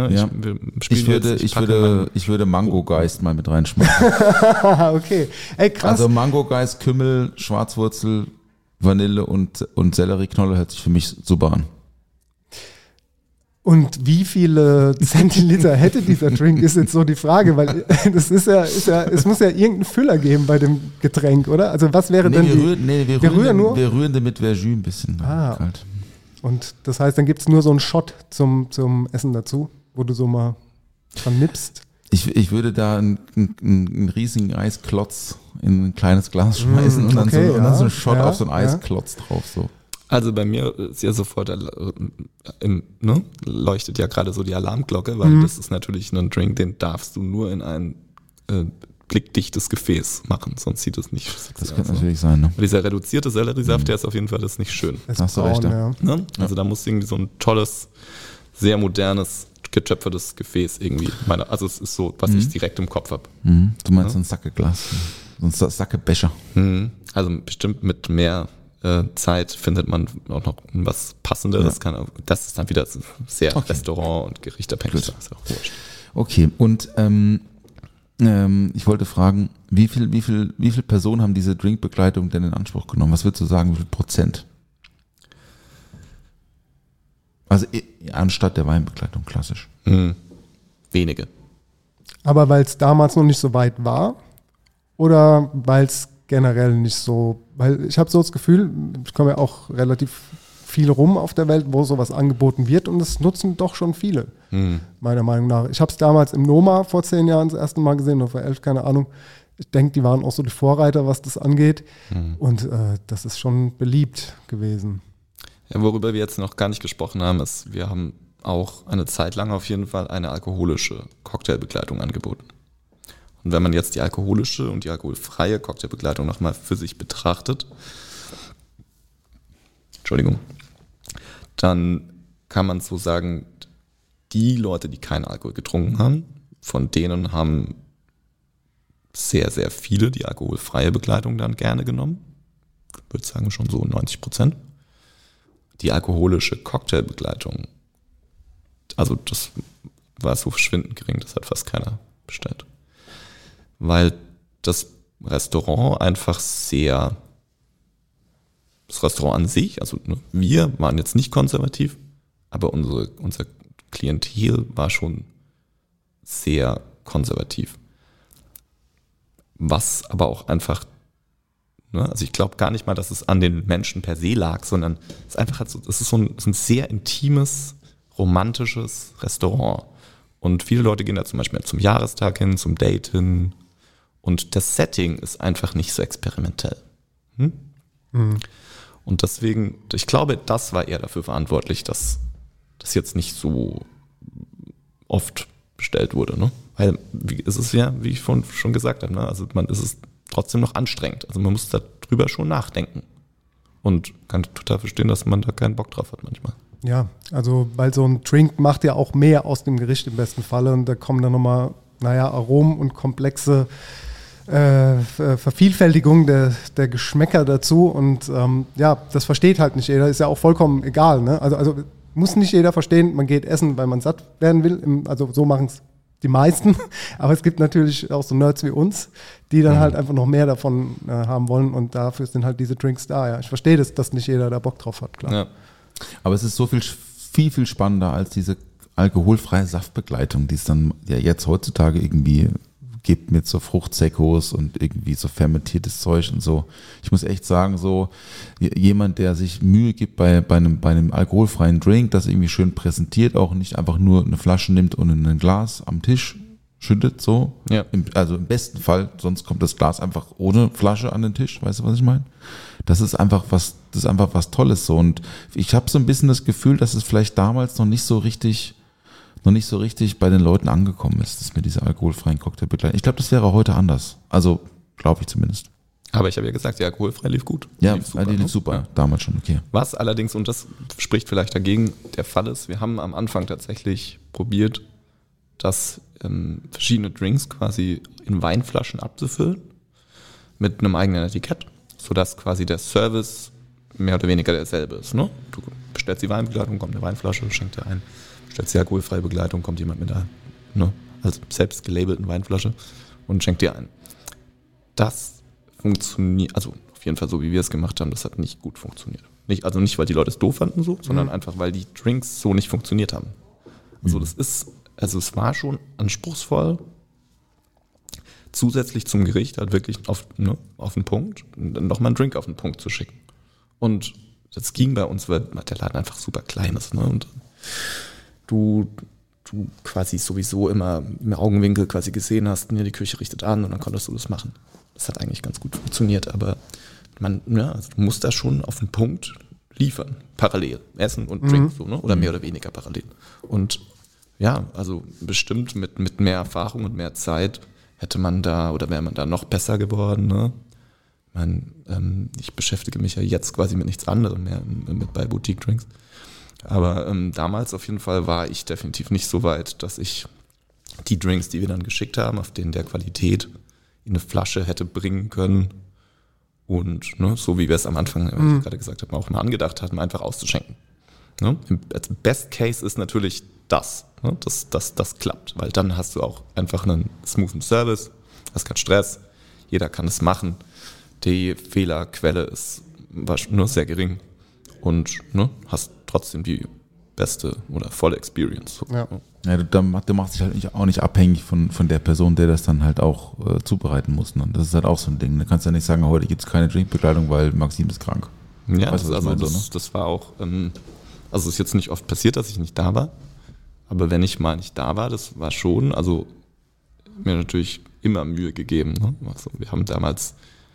Speaker 4: ich würde Mangogeist mal mit reinschmeißen.
Speaker 5: Okay. Ey, krass.
Speaker 4: Also Mangogeist, Kümmel, Schwarzwurzel, Vanille und Sellerieknolle hört sich für mich super an.
Speaker 5: Und wie viele Zentiliter hätte dieser Drink, ist jetzt so die Frage, weil das es muss ja irgendeinen Füller geben bei dem Getränk, oder? Also was wäre denn
Speaker 4: wir rühren damit Verjus ein bisschen kalt.
Speaker 5: Und das heißt, dann gibt es nur so einen Shot zum Essen dazu, wo du so mal dran nippst.
Speaker 4: Ich würde da einen riesigen Eisklotz in ein kleines Glas schmeißen und dann so einen Shot auf so einen Eisklotz drauf. So.
Speaker 9: Also bei mir ist ja sofort leuchtet ja gerade so die Alarmglocke, weil das ist natürlich ein Drink, den darfst du nur in ein blickdichtes Gefäß machen, sonst sieht es nicht sexy aus.
Speaker 4: Das könnte natürlich sein. Ne?
Speaker 9: Dieser reduzierte Selleriesaft, der ist auf jeden Fall das nicht schön.
Speaker 5: Das hast du recht. Ja.
Speaker 9: Ne? Also da muss irgendwie so ein tolles, sehr modernes, getöpfertes Gefäß irgendwie. Also es ist so, was ich direkt im Kopf habe.
Speaker 4: Du meinst so ein Sackeglas, so ein Sackebecher.
Speaker 9: Also bestimmt mit mehr Zeit findet man auch noch was Passenderes. Ja. Das ist dann wieder sehr Restaurant- und Gerichtabhängig. Das ist auch wurscht.
Speaker 4: Okay, und ich wollte fragen, wie viel Personen haben diese Drinkbegleitung denn in Anspruch genommen? Was würdest du sagen, wie viel Prozent? Also anstatt der Weinbegleitung, klassisch.
Speaker 9: Wenige.
Speaker 5: Aber weil es damals noch nicht so weit war oder weil es generell nicht so, weil ich habe so das Gefühl, ich komme ja auch relativ viel rum auf der Welt, wo sowas angeboten wird und es nutzen doch schon viele, meiner Meinung nach. Ich habe es damals im Noma vor 10 Jahren das erste Mal gesehen, oder vor 11, keine Ahnung. Ich denke, die waren auch so die Vorreiter, was das angeht und das ist schon beliebt gewesen.
Speaker 9: Ja, worüber wir jetzt noch gar nicht gesprochen haben, ist, wir haben auch eine Zeit lang auf jeden Fall eine alkoholische Cocktailbegleitung angeboten. Und wenn man jetzt die alkoholische und die alkoholfreie Cocktailbegleitung nochmal für sich betrachtet, dann kann man so sagen, die Leute, die keinen Alkohol getrunken haben, von denen haben sehr, sehr viele die alkoholfreie Begleitung dann gerne genommen. Ich würde sagen schon so 90%. Die alkoholische Cocktailbegleitung, also das war so verschwindend gering, das hat fast keiner bestellt. Weil das Restaurant einfach das Restaurant an sich, also wir waren jetzt nicht konservativ, aber unser Klientel war schon sehr konservativ. Was aber auch einfach, also ich glaube gar nicht mal, dass es an den Menschen per se lag, sondern es ist einfach es ist ein sehr intimes, romantisches Restaurant. Und viele Leute gehen da zum Beispiel zum Jahrestag hin, zum Date hin. Und das Setting ist einfach nicht so experimentell. Und deswegen, ich glaube, das war eher dafür verantwortlich, dass das jetzt nicht so oft bestellt wurde. Ne? Weil es ist ja, wie ich schon gesagt habe, also es ist trotzdem noch anstrengend. Also man muss darüber schon nachdenken. Und kann total verstehen, dass man da keinen Bock drauf hat manchmal.
Speaker 5: Ja, also weil so ein Drink macht ja auch mehr aus dem Gericht im besten Falle. Und da kommen dann nochmal, Aromen und komplexe Vervielfältigung der Geschmäcker dazu. Und das versteht halt nicht jeder. Ist ja auch vollkommen egal. Ne? Also muss nicht jeder verstehen, man geht essen, weil man satt werden will. Also so machen es die meisten. Aber es gibt natürlich auch so Nerds wie uns, die dann halt einfach noch mehr davon haben wollen. Und dafür sind halt diese Drinks da. Ja. Ich verstehe das, dass nicht jeder da Bock drauf hat, klar. Ja.
Speaker 4: Aber es ist so viel spannender als diese alkoholfreie Saftbegleitung, die es dann ja jetzt heutzutage irgendwie gibt mit so Fruchtsekos und irgendwie so fermentiertes Zeug und so. Ich muss echt sagen, so jemand, der sich Mühe gibt bei einem alkoholfreien Drink, das irgendwie schön präsentiert, auch nicht einfach nur eine Flasche nimmt und in ein Glas am Tisch schüttet, so. Ja. Also im besten Fall, sonst kommt das Glas einfach ohne Flasche an den Tisch, weißt du, was ich meine? Das ist einfach was Tolles so. Und ich habe so ein bisschen das Gefühl, dass es vielleicht damals noch nicht so richtig bei den Leuten angekommen ist, das mit dieser alkoholfreien Cocktailbegleitung. Ich glaube, das wäre heute anders. Also, glaube ich zumindest.
Speaker 9: Aber ich habe ja gesagt, die alkoholfrei lief gut.
Speaker 4: Ja, die lief super, ja. Damals schon, okay.
Speaker 9: Was allerdings, und das spricht vielleicht dagegen, der Fall ist, wir haben am Anfang tatsächlich probiert, das verschiedene Drinks quasi in Weinflaschen abzufüllen mit einem eigenen Etikett, sodass quasi der Service mehr oder weniger derselbe ist. Ne? Du bestellst die Weinbegleitung, kommt eine Weinflasche, schenkt dir ein. Bestellst die alkoholfreie Begleitung, kommt jemand mit einer selbst gelabelten Weinflasche und schenkt dir ein. Das funktioniert, also auf jeden Fall so, wie wir es gemacht haben, das hat nicht gut funktioniert. Also nicht, weil die Leute es doof fanden so, sondern einfach, weil die Drinks so nicht funktioniert haben. Also es war schon anspruchsvoll, zusätzlich zum Gericht halt wirklich auf den Punkt, nochmal einen Drink auf den Punkt zu schicken. Und das ging bei uns, weil der Laden einfach super klein ist. Ne? Und du quasi sowieso immer im Augenwinkel quasi gesehen hast, die Küche richtet an und dann konntest du das machen. Das hat eigentlich ganz gut funktioniert, aber also du musst da schon auf den Punkt liefern, parallel, Essen und Drink, so, ne? Oder mehr oder weniger parallel. Und ja, also bestimmt mit mehr Erfahrung und mehr Zeit hätte man da oder wäre man da noch besser geworden. Ne? Ich beschäftige mich ja jetzt quasi mit nichts anderem mehr bei Boutique Drinks. Aber damals auf jeden Fall war ich definitiv nicht so weit, dass ich die Drinks, die wir dann geschickt haben, auf denen der Qualität in eine Flasche hätte bringen können und so wie wir es am Anfang, wie ich gerade gesagt habe, auch mal angedacht hatten, einfach auszuschenken. Ne? Als Best Case ist natürlich das klappt, weil dann hast du auch einfach einen smoothen Service, hast keinen Stress, jeder kann es machen, die Fehlerquelle ist nur sehr gering und hast trotzdem die beste oder volle Experience.
Speaker 5: Ja.
Speaker 4: Ja, du machst dich halt auch nicht abhängig von der Person, der das dann halt auch zubereiten muss. Ne? Das ist halt auch so ein Ding. Du kannst ja nicht sagen, heute gibt es keine Drinkbekleidung, weil Maxim ist krank.
Speaker 9: Ja, das war auch, also es ist jetzt nicht oft passiert, dass ich nicht da war, aber wenn ich mal nicht da war, das war schon, also mir natürlich immer Mühe gegeben. Ne? Also wir haben damals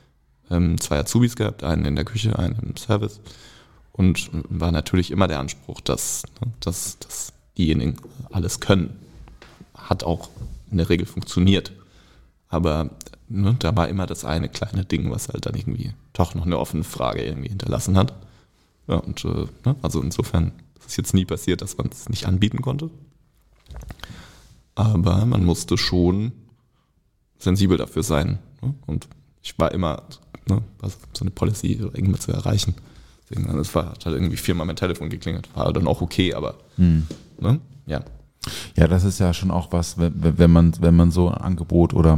Speaker 9: 2 Azubis gehabt, einen in der Küche, einen im Service. Und war natürlich immer der Anspruch, dass diejenigen alles können. Hat auch in der Regel funktioniert. Aber da war immer das eine kleine Ding, was halt dann irgendwie doch noch eine offene Frage irgendwie hinterlassen hat. Ja, und also insofern ist es jetzt nie passiert, dass man es nicht anbieten konnte. Aber man musste schon sensibel dafür sein. Ne? Und ich war immer so eine Policy irgendwie zu erreichen. Es hat halt irgendwie 4-mal mein Telefon geklingelt. War dann auch okay, aber ja.
Speaker 4: Ja, das ist ja schon auch was, wenn man so ein Angebot oder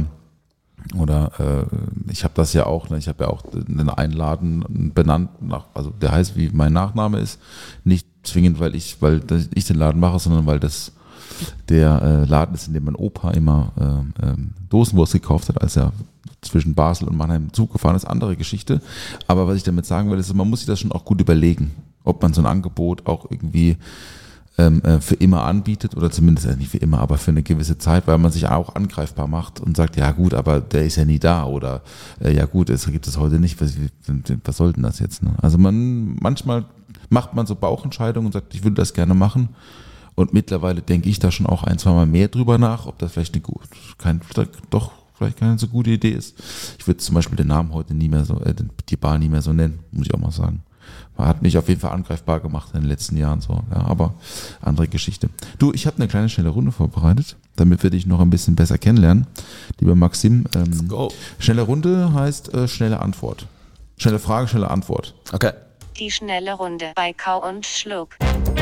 Speaker 4: ich habe das ja auch, ich habe ja auch einen Laden benannt, also der heißt, wie mein Nachname ist, nicht zwingend, weil ich den Laden mache, sondern weil der Laden ist, in dem mein Opa immer Dosenwurst gekauft hat, als er zwischen Basel und Mannheim Zug gefahren ist, andere Geschichte. Aber was ich damit sagen will, ist, man muss sich das schon auch gut überlegen, ob man so ein Angebot auch irgendwie für immer anbietet oder zumindest nicht für immer, aber für eine gewisse Zeit, weil man sich auch angreifbar macht und sagt, ja gut, aber der ist ja nie da oder ja gut, es gibt es heute nicht, was soll denn das jetzt? Ne? Also manchmal macht man so Bauchentscheidungen und sagt, ich würde das gerne machen. Und mittlerweile denke ich da schon auch 1-2 Mal mehr drüber nach, ob das vielleicht vielleicht keine so gute Idee ist. Ich würde zum Beispiel den Namen heute nie mehr so, die Bar nie mehr so nennen, muss ich auch mal sagen. Man hat mich auf jeden Fall angreifbar gemacht in den letzten Jahren so, ja, aber andere Geschichte. Du, ich habe eine kleine schnelle Runde vorbereitet, damit wir dich noch ein bisschen besser kennenlernen. Lieber Maxim,
Speaker 9: Let's go.
Speaker 4: Schnelle Runde heißt schnelle Antwort. Schnelle Frage, schnelle Antwort.
Speaker 9: Okay.
Speaker 10: Die schnelle Runde bei Kau und Schluck.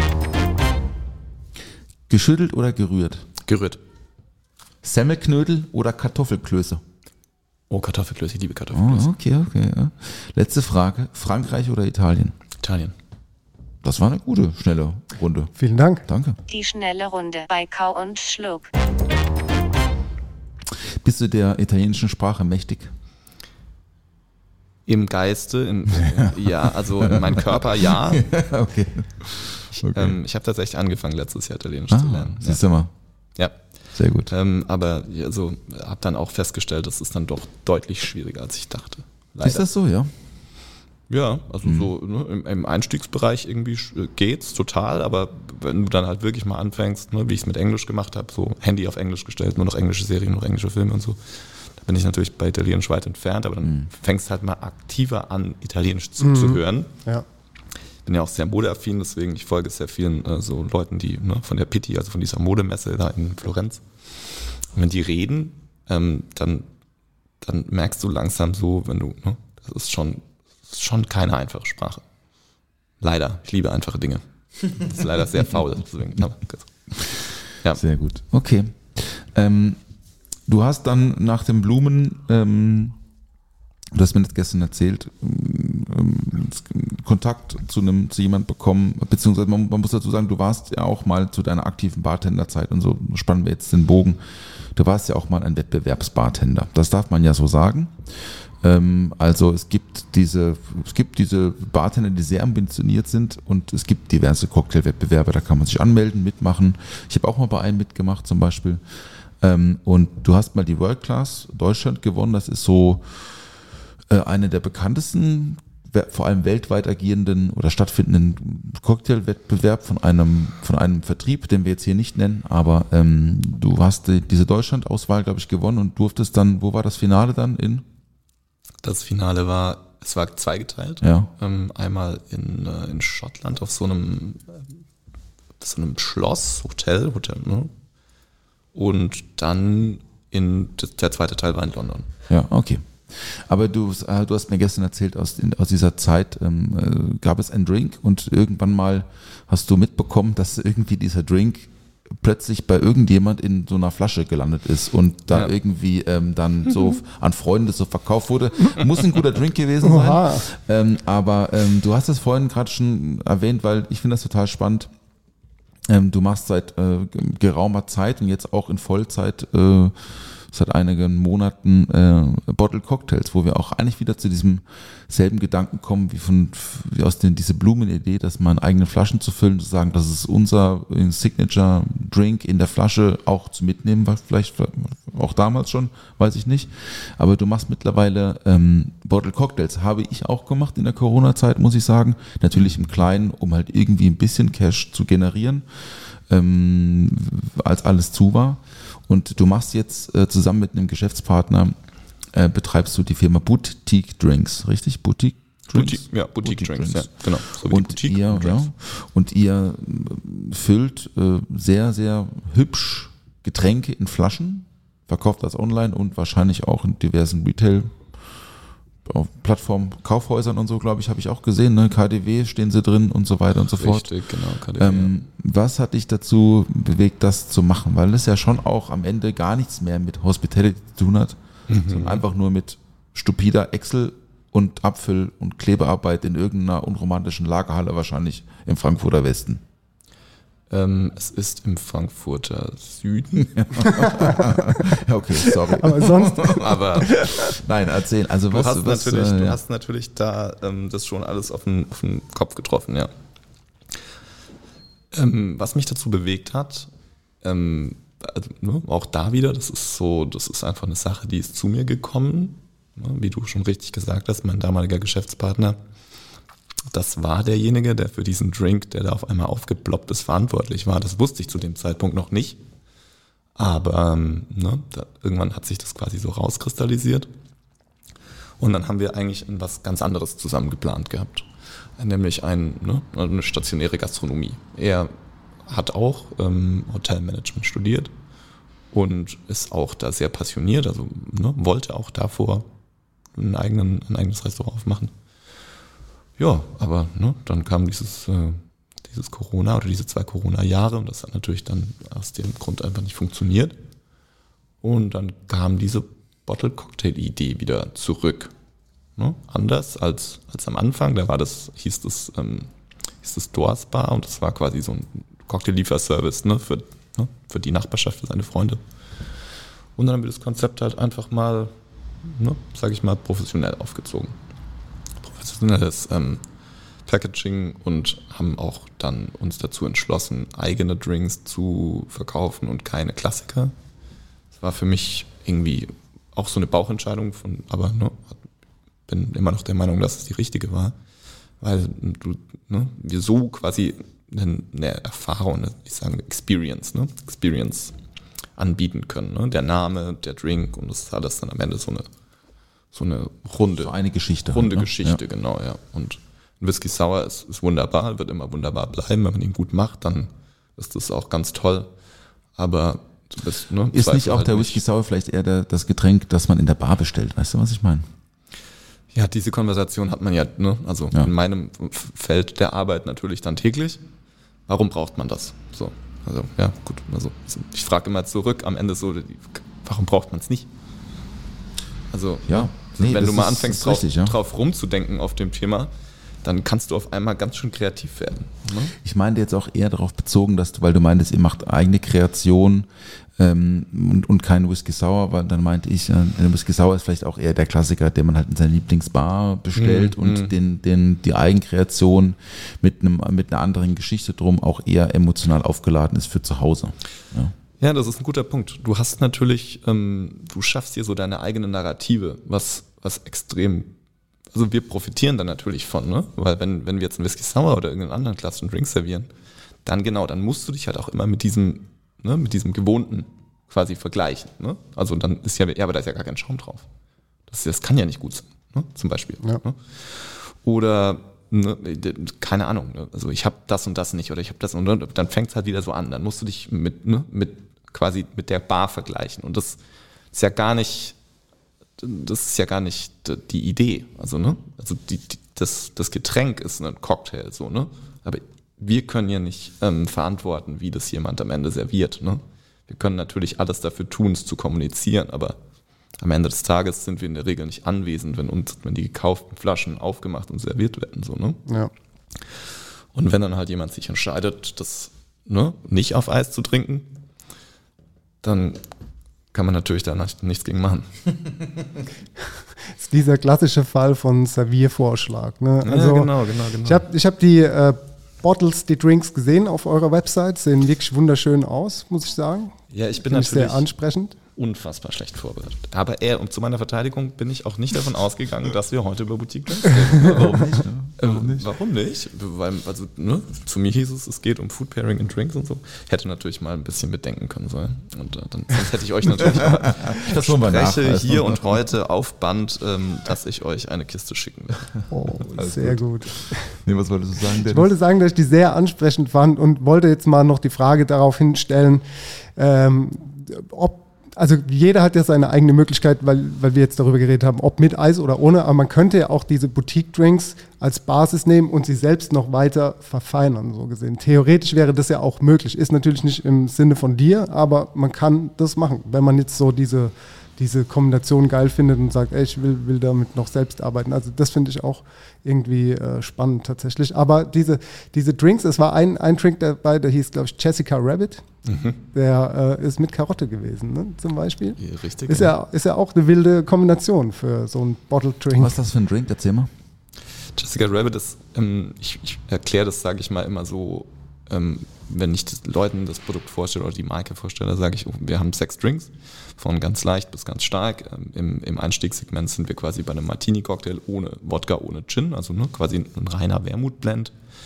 Speaker 4: Geschüttelt oder gerührt?
Speaker 9: Gerührt.
Speaker 4: Semmelknödel oder Kartoffelklöße?
Speaker 9: Oh, Kartoffelklöße, ich liebe Kartoffelklöße.
Speaker 4: Oh, okay. Ja. Letzte Frage, Frankreich oder Italien?
Speaker 9: Italien.
Speaker 4: Das war eine gute, schnelle Runde.
Speaker 5: Vielen Dank.
Speaker 4: Danke.
Speaker 10: Die schnelle Runde bei Kau und Schluck.
Speaker 4: Bist du der italienischen Sprache mächtig?
Speaker 9: Im Geiste, also in meinem Körper, ja.
Speaker 4: Okay.
Speaker 9: Ich habe tatsächlich angefangen, letztes Jahr Italienisch zu lernen.
Speaker 4: Siehst du mal.
Speaker 9: Ja.
Speaker 4: Sehr gut.
Speaker 9: Aber also, habe dann auch festgestellt, das ist dann doch deutlich schwieriger, als ich dachte. Leider.
Speaker 4: Ist das so, ja?
Speaker 9: Ja, also so im Einstiegsbereich irgendwie geht's total, aber wenn du dann halt wirklich mal anfängst, wie ich es mit Englisch gemacht habe, so Handy auf Englisch gestellt, nur noch englische Serien, noch englische Filme und so, da bin ich natürlich bei Italienisch weit entfernt, aber dann fängst halt mal aktiver an, Italienisch zuzuhören.
Speaker 5: Ja.
Speaker 9: Bin ja auch sehr modeaffin, deswegen ich folge sehr vielen so Leuten, die von der Pitti, also von dieser Modemesse da in Florenz. Und wenn die reden, dann merkst du langsam so, wenn du, das ist schon keine einfache Sprache. Leider, ich liebe einfache Dinge. Das ist leider sehr faul. Deswegen, ja.
Speaker 4: Sehr gut. Okay. Du hast dann nach dem Blumen Du hast mir das gestern erzählt, Kontakt zu jemand bekommen, beziehungsweise man muss dazu sagen, du warst ja auch mal zu deiner aktiven Bartenderzeit und so spannen wir jetzt den Bogen. Du warst ja auch mal ein Wettbewerbsbartender. Das darf man ja so sagen. Also es gibt diese Bartender, die sehr ambitioniert sind und es gibt diverse Cocktailwettbewerbe, da kann man sich anmelden, mitmachen. Ich habe auch mal bei einem mitgemacht zum Beispiel. Und du hast mal die World Class Deutschland gewonnen. Das ist so eine der bekanntesten, vor allem weltweit agierenden oder stattfindenden Cocktailwettbewerb von einem Vertrieb, den wir jetzt hier nicht nennen, aber du hast diese Deutschland-Auswahl, glaube ich, gewonnen und durftest dann, wo war das Finale dann in?
Speaker 9: Das Finale war zweigeteilt.
Speaker 4: Ja.
Speaker 9: Einmal in Schottland auf so einem Schloss, Hotel, ne? Und dann der zweite Teil war in London.
Speaker 4: Ja, okay. Aber du hast mir gestern erzählt, aus dieser Zeit gab es einen Drink und irgendwann mal hast du mitbekommen, dass irgendwie dieser Drink plötzlich bei irgendjemand in so einer Flasche gelandet ist und da irgendwie dann so an Freunde so verkauft wurde. Muss ein guter Drink gewesen sein. Aber du hast es vorhin gerade schon erwähnt, weil ich finde das total spannend. Du machst seit geraumer Zeit und jetzt auch in Vollzeit seit einigen Monaten Bottle Cocktails, wo wir auch eigentlich wieder zu diesem selben Gedanken kommen, wie aus diese Blumenidee, dass man eigene Flaschen zu füllen, zu sagen, das ist unser Signature Drink in der Flasche auch zu mitnehmen, war vielleicht auch damals schon, weiß ich nicht. Aber du machst mittlerweile Bottle Cocktails, habe ich auch gemacht in der Corona-Zeit, muss ich sagen. Natürlich im Kleinen, um halt irgendwie ein bisschen Cash zu generieren, als alles zu war. Und du machst jetzt zusammen mit einem Geschäftspartner, betreibst du die Firma Boutique Drinks, richtig? Boutique Drinks?
Speaker 9: Boutique Drinks, ja, genau. So wie
Speaker 4: und ihr füllt sehr, sehr hübsch Getränke in Flaschen, verkauft das online und wahrscheinlich auch in diversen Retail-Plattformen, Kaufhäusern und so, glaube ich, habe ich auch gesehen. Ne? KaDeWe stehen sie drin und so weiter und so fort.
Speaker 9: Richtig, genau. KaDeWe,
Speaker 4: was hat dich dazu bewegt, das zu machen? Weil es ja schon auch am Ende gar nichts mehr mit Hospitality zu tun hat, sondern einfach nur mit stupider Excel- und Abfüll- und Klebearbeit in irgendeiner unromantischen Lagerhalle, wahrscheinlich im Frankfurter Westen.
Speaker 9: Es ist im Frankfurter Süden.
Speaker 4: Okay, sorry.
Speaker 5: Aber sonst?
Speaker 9: Aber
Speaker 4: nein, erzähl. Also
Speaker 9: du hast natürlich da das schon alles auf den Kopf getroffen, ja. Was mich dazu bewegt hat, auch da wieder, das ist einfach eine Sache, die ist zu mir gekommen, wie du schon richtig gesagt hast, mein damaliger Geschäftspartner, das war derjenige, der für diesen Drink, der da auf einmal aufgeploppt ist, verantwortlich war. Das wusste ich zu dem Zeitpunkt noch nicht, aber irgendwann hat sich das quasi so rauskristallisiert und dann haben wir eigentlich was ganz anderes zusammen geplant gehabt, nämlich eine stationäre Gastronomie. Er hat auch Hotelmanagement studiert und ist auch da sehr passioniert, also wollte auch davor ein eigenes Restaurant aufmachen. Ja, aber dann kam dieses Corona oder diese 2 Corona-Jahre und das hat natürlich dann aus dem Grund einfach nicht funktioniert. Und dann kam diese Bottle-Cocktail-Idee wieder zurück. Anders als am Anfang, da hieß das Doors Bar und das war quasi so ein Cocktail-Lieferservice für die Nachbarschaft, für seine Freunde. Und dann haben wir das Konzept halt einfach mal, sage ich mal, professionell aufgezogen. Professionelles Packaging und haben auch dann uns dazu entschlossen, eigene Drinks zu verkaufen und keine Klassiker. Das war für mich irgendwie auch so eine Bauchentscheidung, aber bin immer noch der Meinung, dass es die richtige war, weil wir so quasi eine Erfahrung, ich sage Experience anbieten können. Der Name, der Drink und das ist alles dann am Ende so eine runde.
Speaker 4: So eine Geschichte.
Speaker 9: Runde Geschichte, genau, ja. Und ein Whisky Sour ist wunderbar, wird immer wunderbar bleiben. Wenn man ihn gut macht, dann ist das auch ganz toll. Aber du bist,
Speaker 4: ist nicht auch der Whisky Sour vielleicht eher das Getränk, das man in der Bar bestellt? Weißt du, was ich meine?
Speaker 9: Ja, diese Konversation hat man ja, in meinem Feld der Arbeit natürlich dann täglich. Warum braucht man das? So, also ja, gut. Also ich frage immer zurück am Ende so, warum braucht man es nicht? Also
Speaker 4: ja,
Speaker 9: Wenn du mal anfängst, drauf rumzudenken auf dem Thema, dann kannst du auf einmal ganz schön kreativ werden. Ne?
Speaker 4: Ich meinte jetzt auch eher darauf bezogen, weil du meintest, ihr macht eigene Kreation und kein Whisky Sour, weil dann meinte ich, der Whisky Sour ist vielleicht auch eher der Klassiker, den man halt in seiner Lieblingsbar bestellt und die Eigenkreation mit einer anderen Geschichte drum auch eher emotional aufgeladen ist für zu Hause.
Speaker 9: Ja, das ist ein guter Punkt. Du hast natürlich, du schaffst dir so deine eigene Narrative, was extrem. Also wir profitieren dann natürlich von, ne? Weil wenn wir jetzt einen Whisky Sour oder irgendeinen anderen klassischen Drink servieren, dann musst du dich halt auch immer mit diesem Gewohnten quasi vergleichen. Ne? Also dann ist aber da ist ja gar kein Schaum drauf. Das kann ja nicht gut sein, ne? Zum Beispiel. Ja. Ne? Oder, ne, keine Ahnung, ne? Also ich habe das und das nicht oder ich habe das und dann fängt es halt wieder so an. Dann musst du dich mit der Bar vergleichen. Und das ist ja gar nicht die Idee. Also, ne? Also das Getränk ist ein Cocktail, so, ne? Aber wir können ja nicht verantworten, wie das jemand am Ende serviert, ne? Wir können natürlich alles dafür tun, es zu kommunizieren, aber am Ende des Tages sind wir in der Regel nicht anwesend, wenn die gekauften Flaschen aufgemacht und serviert werden, so, ne? Ja. Und wenn dann halt jemand sich entscheidet, das, ne, nicht auf Eis zu trinken, dann kann man natürlich da nichts gegen machen.
Speaker 5: Das ist dieser klassische Fall von Serviervorschlag. Ne? Also
Speaker 9: ja, genau.
Speaker 5: Ich hab die Bottles, die Drinks gesehen auf eurer Website, sehen wirklich wunderschön aus, muss ich sagen.
Speaker 9: Ja, ich bin natürlich
Speaker 5: sehr ansprechend.
Speaker 9: Unfassbar schlecht vorbereitet. Aber zu meiner Verteidigung bin ich auch nicht davon ausgegangen, dass wir heute über Boutique Drinks reden. Warum nicht? Weil, also, ne, zu mir hieß es geht um Food Pairing and Drinks und so. Ich hätte natürlich mal ein bisschen mitdenken können sollen. Und sonst hätte ich euch natürlich verspreche hier und heute auf Band, dass ich euch eine Kiste schicken werde.
Speaker 5: Oh, sehr gut.
Speaker 4: Nee, was wolltest du sagen, Dennis?
Speaker 5: Ich wollte sagen, dass ich die sehr ansprechend fand und wollte jetzt mal noch die Frage darauf hinstellen, also jeder hat ja seine eigene Möglichkeit, weil wir jetzt darüber geredet haben, ob mit Eis oder ohne, aber man könnte ja auch diese Boutique-Drinks als Basis nehmen und sie selbst noch weiter verfeinern, so gesehen. Theoretisch wäre das ja auch möglich, ist natürlich nicht im Sinne von dir, aber man kann das machen, wenn man jetzt so diese Kombination geil findet und sagt, ey, ich will damit noch selbst arbeiten. Also das finde ich auch irgendwie spannend tatsächlich. Aber diese Drinks, es war ein Drink dabei, der hieß, glaube ich, Jessica Rabbit. Mhm. Der ist mit Karotte gewesen, ne, zum Beispiel.
Speaker 9: Ja, richtig.
Speaker 5: Ist ja auch eine wilde Kombination für so einen Bottle Drink.
Speaker 4: Was ist das für ein Drink? Erzähl mal.
Speaker 9: Jessica Rabbit ist, ich erkläre das, sage ich mal, immer so, wenn ich Leuten das Produkt vorstelle oder die Marke vorstelle, sage ich, wir haben 6 Drinks, von ganz leicht bis ganz stark. Im Einstiegssegment sind wir quasi bei einem Martini-Cocktail ohne Wodka, ohne Gin, also ne, quasi ein reiner Wermutblend.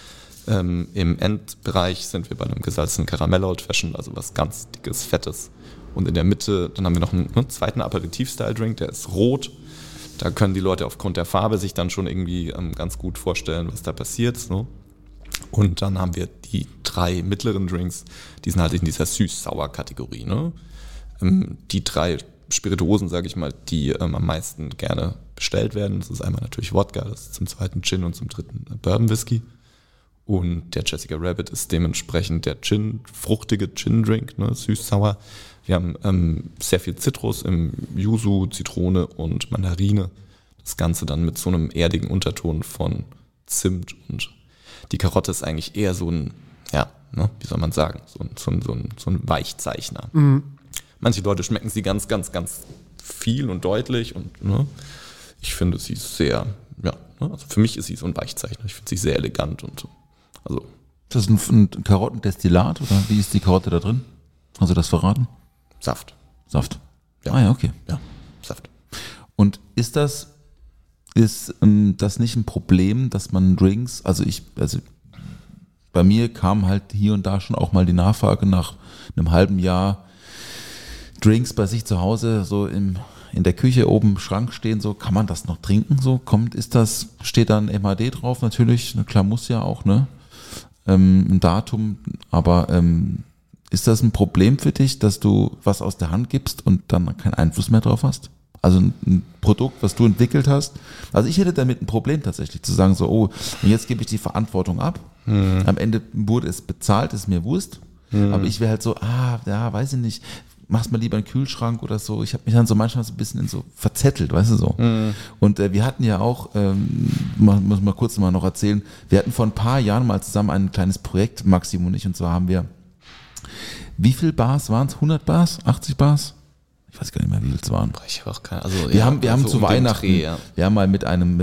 Speaker 9: Im Endbereich sind wir bei einem gesalzenen Karamell Old Fashioned, also was ganz dickes, fettes. Und in der Mitte, dann haben wir noch einen zweiten Aperitif-Style-Drink, der ist rot. Da können die Leute aufgrund der Farbe sich dann schon irgendwie ganz gut vorstellen, was da passiert. So. Und dann haben wir die 3 mittleren Drinks, die sind halt in dieser süß-sauer-Kategorie. Ne? Die 3 Spirituosen, sage ich mal, die am meisten gerne bestellt werden. Das ist einmal natürlich Wodka, das ist zum zweiten Gin und zum dritten Bourbon Whisky. Und der Jessica Rabbit ist dementsprechend der fruchtige Gin-Drink, ne, süß-sauer. Wir haben sehr viel Zitrus im Yuzu, Zitrone und Mandarine. Das Ganze dann mit so einem erdigen Unterton von Zimt. Und die Karotte ist eigentlich eher so ein, ja, ne, wie soll man sagen, so ein Weichzeichner. Mhm. Manche Leute schmecken sie ganz, ganz, ganz viel und deutlich. Und ne, ich finde sie sehr, ja, ne, also für mich ist sie so ein Weichzeichner. Ich finde sie sehr elegant und so. Also.
Speaker 4: Ist das ein Karottendestillat oder wie ist die Karotte da drin? Also das verraten?
Speaker 9: Saft.
Speaker 4: Ja. Ja, okay.
Speaker 9: Ja, Saft.
Speaker 4: Und ist das nicht ein Problem, dass man Drinks, also bei mir kam halt hier und da schon auch mal die Nachfrage nach einem halben Jahr Drinks bei sich zu Hause so in der Küche oben im Schrank stehen, so kann man das noch trinken, so steht da ein MHD drauf natürlich, klar muss ja auch, ne? Ein Datum, aber ist das ein Problem für dich, dass du was aus der Hand gibst und dann keinen Einfluss mehr drauf hast? Also ein Produkt, was du entwickelt hast. Also ich hätte damit ein Problem tatsächlich, zu sagen so, oh, und jetzt gebe ich die Verantwortung ab. Am Ende wurde es bezahlt, ist mir Wurst. Aber ich wäre halt so, ja, weiß ich nicht. mach's mal lieber in den Kühlschrank oder so. Ich habe mich dann so manchmal so ein bisschen in so verzettelt, weißt du so. Und wir hatten ja auch, muss mal kurz noch erzählen, wir hatten vor ein paar Jahren mal zusammen ein kleines Projekt, Maxim und ich, und zwar haben wir, wie viel Bars waren es? 100 Bars? 80 Bars? Ich weiß gar nicht mehr, wie viel es waren.
Speaker 9: Ich habe auch keine, also,
Speaker 4: wir haben so zu Weihnachten, Dreh, ja. Wir haben mal mit einem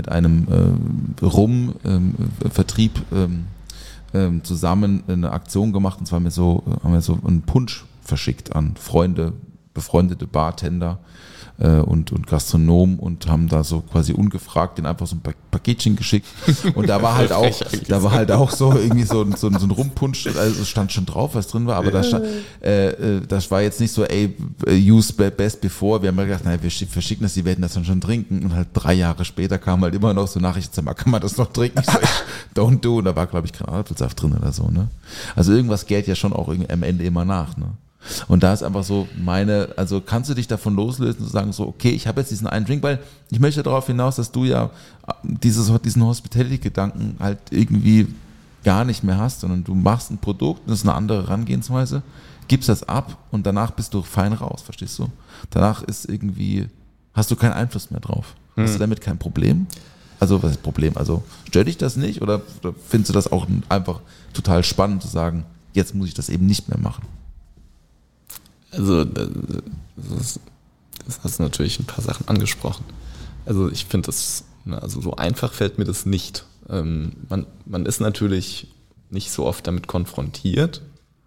Speaker 4: Rum-Vertrieb zusammen eine Aktion gemacht, und zwar haben wir so einen Punsch verschickt an Freunde, befreundete Bartender und Gastronomen und haben da so quasi ungefragt den einfach so ein Paketchen geschickt. Und da war halt auch so irgendwie so ein Rumpunsch, also es stand schon drauf, was drin war, aber das war jetzt nicht so, use best before. Wir haben mal gedacht, wir verschicken das, die werden das dann schon trinken. Und halt 3 Jahre später kam halt immer noch so Nachrichten, sag mal, kann man das noch trinken? Ich so, don't do. Und da war, glaube ich, Apfelsaft drin oder so, ne? Also irgendwas geht ja schon auch am Ende immer nach, ne? Und da ist einfach so also kannst du dich davon loslösen und sagen so, okay, ich habe jetzt diesen einen Drink, weil ich möchte darauf hinaus, dass du ja diesen Hospitality-Gedanken halt irgendwie gar nicht mehr hast, sondern du machst ein Produkt, das ist eine andere Herangehensweise, gibst das ab und danach bist du fein raus, verstehst du? Danach hast du keinen Einfluss mehr drauf. Hast du damit kein Problem? Also was ist das Problem? Also stört dich das nicht oder findest du das auch einfach total spannend zu sagen, jetzt muss ich das eben nicht mehr machen?
Speaker 9: Also, das hast du natürlich ein paar Sachen angesprochen. Also, ich finde also so einfach fällt mir das nicht. Man ist natürlich nicht so oft damit konfrontiert,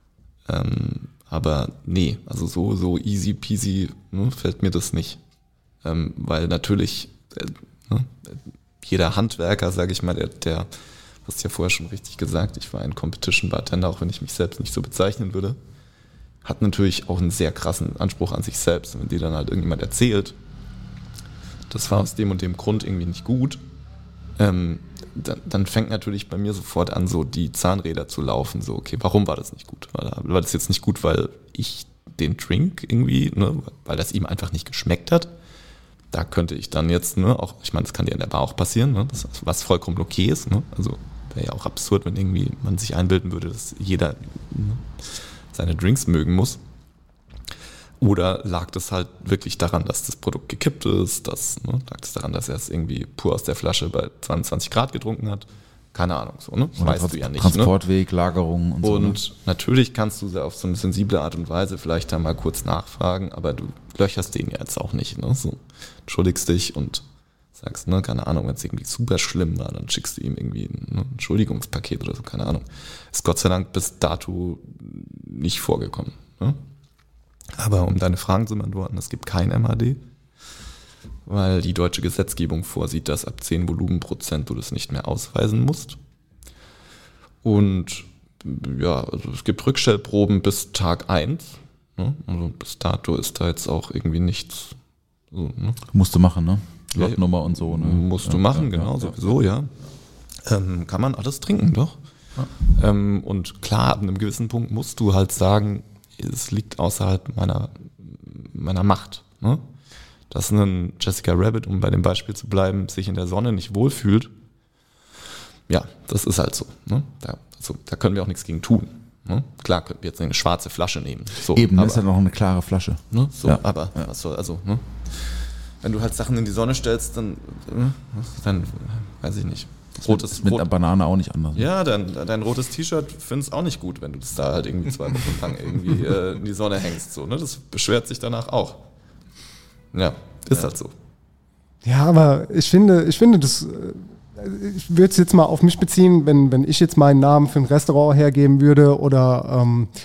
Speaker 9: aber nee, also so easy peasy fällt mir das nicht. Weil natürlich jeder Handwerker, sage ich mal, der hast ja vorher schon richtig gesagt, ich war ein Competition Bartender, auch wenn ich mich selbst nicht so bezeichnen würde, hat natürlich auch einen sehr krassen Anspruch an sich selbst. Und wenn dir dann halt irgendjemand erzählt, das war aus dem und dem Grund irgendwie nicht gut, dann fängt natürlich bei mir sofort an, so die Zahnräder zu laufen. So, okay, warum war das nicht gut? War das jetzt nicht gut, weil ich den Drink irgendwie, weil das ihm einfach nicht geschmeckt hat? Da könnte ich dann jetzt, auch, ich meine, das kann dir in der Bar auch passieren, was vollkommen okay ist. Also wäre ja auch absurd, wenn irgendwie man sich einbilden würde, dass jeder seine Drinks mögen muss. Oder lag das halt wirklich daran, dass das Produkt gekippt ist? Lag das daran, dass er es irgendwie pur aus der Flasche bei 22 Grad getrunken hat? Keine Ahnung, so, ne? Weißt du ja nicht.
Speaker 4: Transportweg, Lagerung und so.
Speaker 9: Und natürlich kannst du auf so eine sensible Art und Weise vielleicht da mal kurz nachfragen, aber du löcherst den ja jetzt auch nicht, ne? So, entschuldigst dich und sagst, keine Ahnung, wenn es irgendwie super schlimm war, dann schickst du ihm irgendwie ein Entschuldigungspaket oder so, keine Ahnung. Ist Gott sei Dank bis dato nicht vorgekommen. Ne? Aber um deine Fragen zu beantworten, es gibt kein MHD, weil die deutsche Gesetzgebung vorsieht, dass ab 10 Volumenprozent du das nicht mehr ausweisen musst. Und ja, also es gibt Rückstellproben bis Tag 1. Ne? Also bis dato ist da jetzt auch irgendwie nichts. So, ne?
Speaker 4: Musst du machen, ne? Lotnummer und so. Ne?
Speaker 9: Musst du machen, genau, sowieso, ja. Kann man alles trinken, doch. Ja. Und klar, ab einem gewissen Punkt musst du halt sagen, es liegt außerhalb meiner Macht. Ne? Dass ein Jessica Rabbit, um bei dem Beispiel zu bleiben, sich in der Sonne nicht wohlfühlt, ja, das ist halt so. Ne? Da können wir auch nichts gegen tun. Ne? Klar, könnten wir jetzt eine schwarze Flasche nehmen. So,
Speaker 4: eben, das ist ja noch eine klare Flasche.
Speaker 9: Ne? So, ja. Aber was soll, also, ne? Wenn du halt Sachen in die Sonne stellst, dann weiß ich nicht.
Speaker 4: Ist mit einer Banane auch nicht anders.
Speaker 9: Ja, dein rotes T-Shirt findest auch nicht gut, wenn du das da halt irgendwie 2 Wochen lang irgendwie in die Sonne hängst. So, ne? Das beschwert sich danach auch. Ja, ist halt so.
Speaker 5: Ja, aber ich finde, das, ich würde es jetzt mal auf mich beziehen, wenn ich jetzt meinen Namen für ein Restaurant hergeben würde oder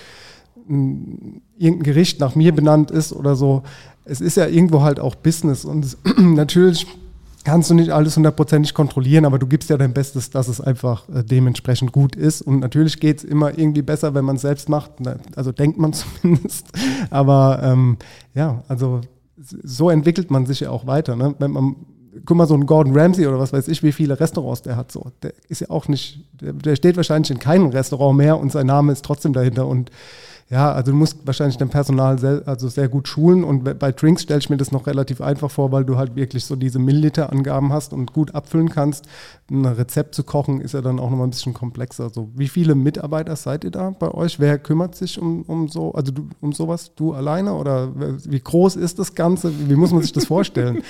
Speaker 5: irgendein Gericht nach mir benannt ist oder so. Es ist ja irgendwo halt auch Business und natürlich kannst du nicht alles 100% kontrollieren, aber du gibst ja dein Bestes, dass es einfach dementsprechend gut ist. Und natürlich geht es immer irgendwie besser, wenn man es selbst macht. Also denkt man zumindest. Aber ja, also so entwickelt man sich ja auch weiter. Ne? Wenn man, guck mal, so ein Gordon Ramsay oder was weiß ich, wie viele Restaurants der hat. So, der ist ja auch nicht, der steht wahrscheinlich in keinem Restaurant mehr und sein Name ist trotzdem dahinter. Und Ja, also du musst wahrscheinlich dein Personal sehr gut schulen und bei Drinks stelle ich mir das noch relativ einfach vor, weil du halt wirklich so diese Milliliter-Angaben hast und gut abfüllen kannst. Ein Rezept zu kochen ist ja dann auch nochmal ein bisschen komplexer. So, wie viele Mitarbeiter seid ihr da bei euch? Wer kümmert sich um sowas? Du alleine oder wie groß ist das Ganze? Wie muss man sich das vorstellen?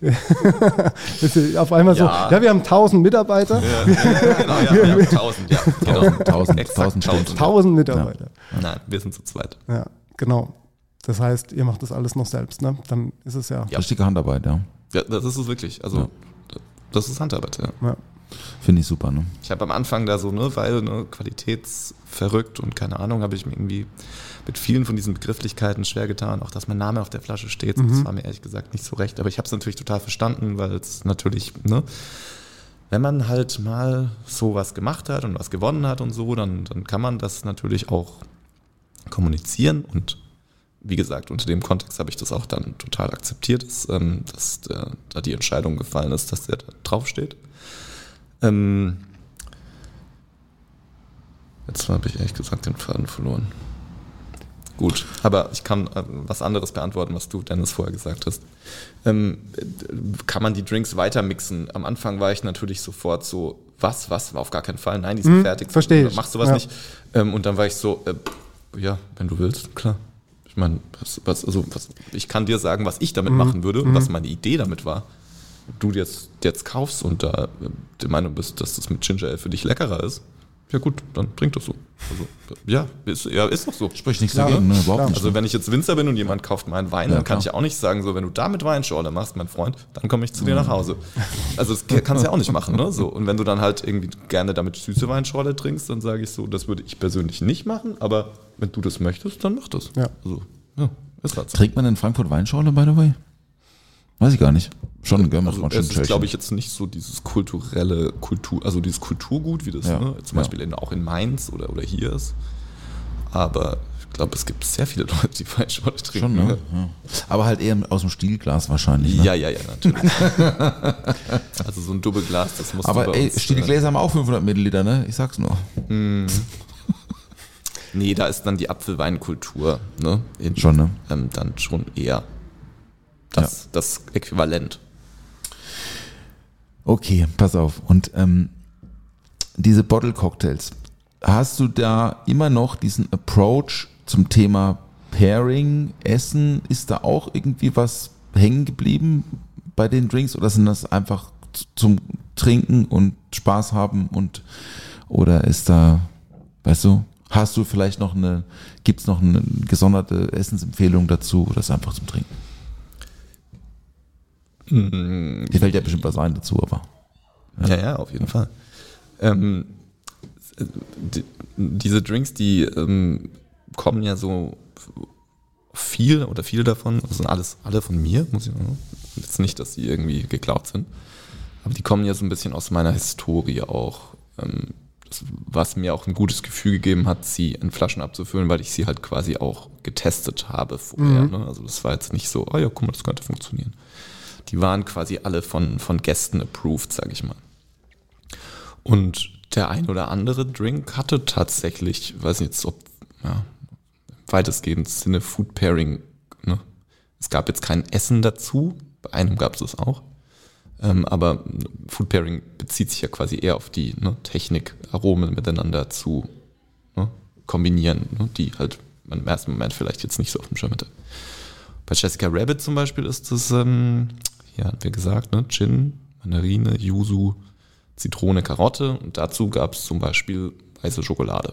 Speaker 5: Auf einmal so, wir haben 1000 Mitarbeiter.
Speaker 9: Ja, genau, wir haben 1000, ja. Genau.
Speaker 5: 1000 Mitarbeiter.
Speaker 9: Ja. Nein, wir sind zu zweit.
Speaker 5: Ja, genau. Das heißt, ihr macht das alles noch selbst, ne? Dann ist es ja.
Speaker 4: Richtige Handarbeit, ja.
Speaker 9: Ja, das ist es wirklich. Also, das ist Handarbeit, ja.
Speaker 4: Finde ich super, ne?
Speaker 9: Ich habe am Anfang da so, weil qualitätsverrückt und keine Ahnung, habe ich mir irgendwie mit vielen von diesen Begrifflichkeiten schwer getan, auch dass mein Name auf der Flasche steht. Das war mir ehrlich gesagt nicht so recht, aber ich habe es natürlich total verstanden, weil es natürlich, wenn man halt mal sowas gemacht hat und was gewonnen hat und so, dann kann man das natürlich auch kommunizieren und wie gesagt, unter dem Kontext habe ich das auch dann total akzeptiert, dass da die Entscheidung gefallen ist, dass der da draufsteht. Jetzt habe ich ehrlich gesagt den Faden verloren. Gut, aber ich kann was anderes beantworten, was du, Dennis, vorher gesagt hast. Kann man die Drinks weiter mixen? Am Anfang war ich natürlich sofort so, was, auf gar keinen Fall, nein, die sind fertig.
Speaker 5: Verstehe ich.
Speaker 9: Machst du was nicht? Und dann war ich so, ja, wenn du willst, klar. Ich meine, ich kann dir sagen, was ich damit machen würde und was meine Idee damit war. Du jetzt kaufst und da der Meinung bist, dass das mit Ginger Ale für dich leckerer ist, ja gut, dann trink das so. Also, ist doch so.
Speaker 4: Sprich nichts dagegen, ne? Überhaupt nicht.
Speaker 9: Also wenn ich jetzt Winzer bin und jemand kauft meinen Wein, dann kann ich ja auch nicht sagen, so wenn du da mit Weinschorle machst, mein Freund, dann komme ich zu dir nach Hause. Also das kannst du ja auch nicht machen, ne? So, und wenn du dann halt irgendwie gerne damit süße Weinschorle trinkst, dann sage ich so, das würde ich persönlich nicht machen, aber wenn du das möchtest, dann mach das.
Speaker 5: Ja.
Speaker 9: Also, ja, ist halt so.
Speaker 4: Trinkt man in Frankfurt Weinschorle, by the way? Weiß ich gar nicht. Schon, gell?
Speaker 9: Also es ist, glaube ich, jetzt nicht so dieses also dieses Kulturgut, wie das zum Beispiel auch in Mainz oder hier ist. Aber ich glaube, es gibt sehr viele Leute, die Weinschorle trinken.
Speaker 4: Schon, ne? Ja. Aber halt eher aus dem Stielglas wahrscheinlich. Ne?
Speaker 9: Ja, natürlich. Also so ein Doppelglas, das muss.
Speaker 4: Aber Stielgläser haben auch 500 Milliliter, ne? Ich sag's nur.
Speaker 9: Nee, da ist dann die Apfelweinkultur, ne?
Speaker 4: Schon, ne?
Speaker 9: Dann schon eher das Äquivalent.
Speaker 4: Okay, pass auf. Und diese Bottle Cocktails, hast du da immer noch diesen Approach zum Thema Pairing, Essen? Ist da auch irgendwie was hängen geblieben bei den Drinks oder sind das einfach zum Trinken und Spaß haben oder ist da, weißt du, hast du vielleicht gibt es noch eine gesonderte Essensempfehlung dazu oder ist es einfach zum Trinken? Dir fällt ja bestimmt was ein dazu, aber.
Speaker 9: Ja, auf jeden Fall. Diese Drinks, die kommen ja so viele davon, das sind alle von mir, muss ich sagen. Jetzt nicht, dass sie irgendwie geklaut sind, aber die kommen ja so ein bisschen aus meiner Historie auch. Was mir auch ein gutes Gefühl gegeben hat, sie in Flaschen abzufüllen, weil ich sie halt quasi auch getestet habe vorher. Ne? Also das war jetzt nicht so, oh ja, guck mal, das könnte funktionieren. Die waren quasi alle von Gästen approved, sage ich mal. Und der ein oder andere Drink hatte tatsächlich, weiß nicht jetzt, ob weitestgehend Sinne Food Pairing. Ne? Es gab jetzt kein Essen dazu, bei einem gab es das auch. Aber Food Pairing bezieht sich ja quasi eher auf die Technik, Aromen miteinander zu kombinieren, die halt man im ersten Moment vielleicht jetzt nicht so auf dem Schirm hatte. Bei Jessica Rabbit zum Beispiel ist das, hatten wir gesagt, Gin, Mandarine, Yuzu, Zitrone, Karotte und dazu gab es zum Beispiel weiße Schokolade.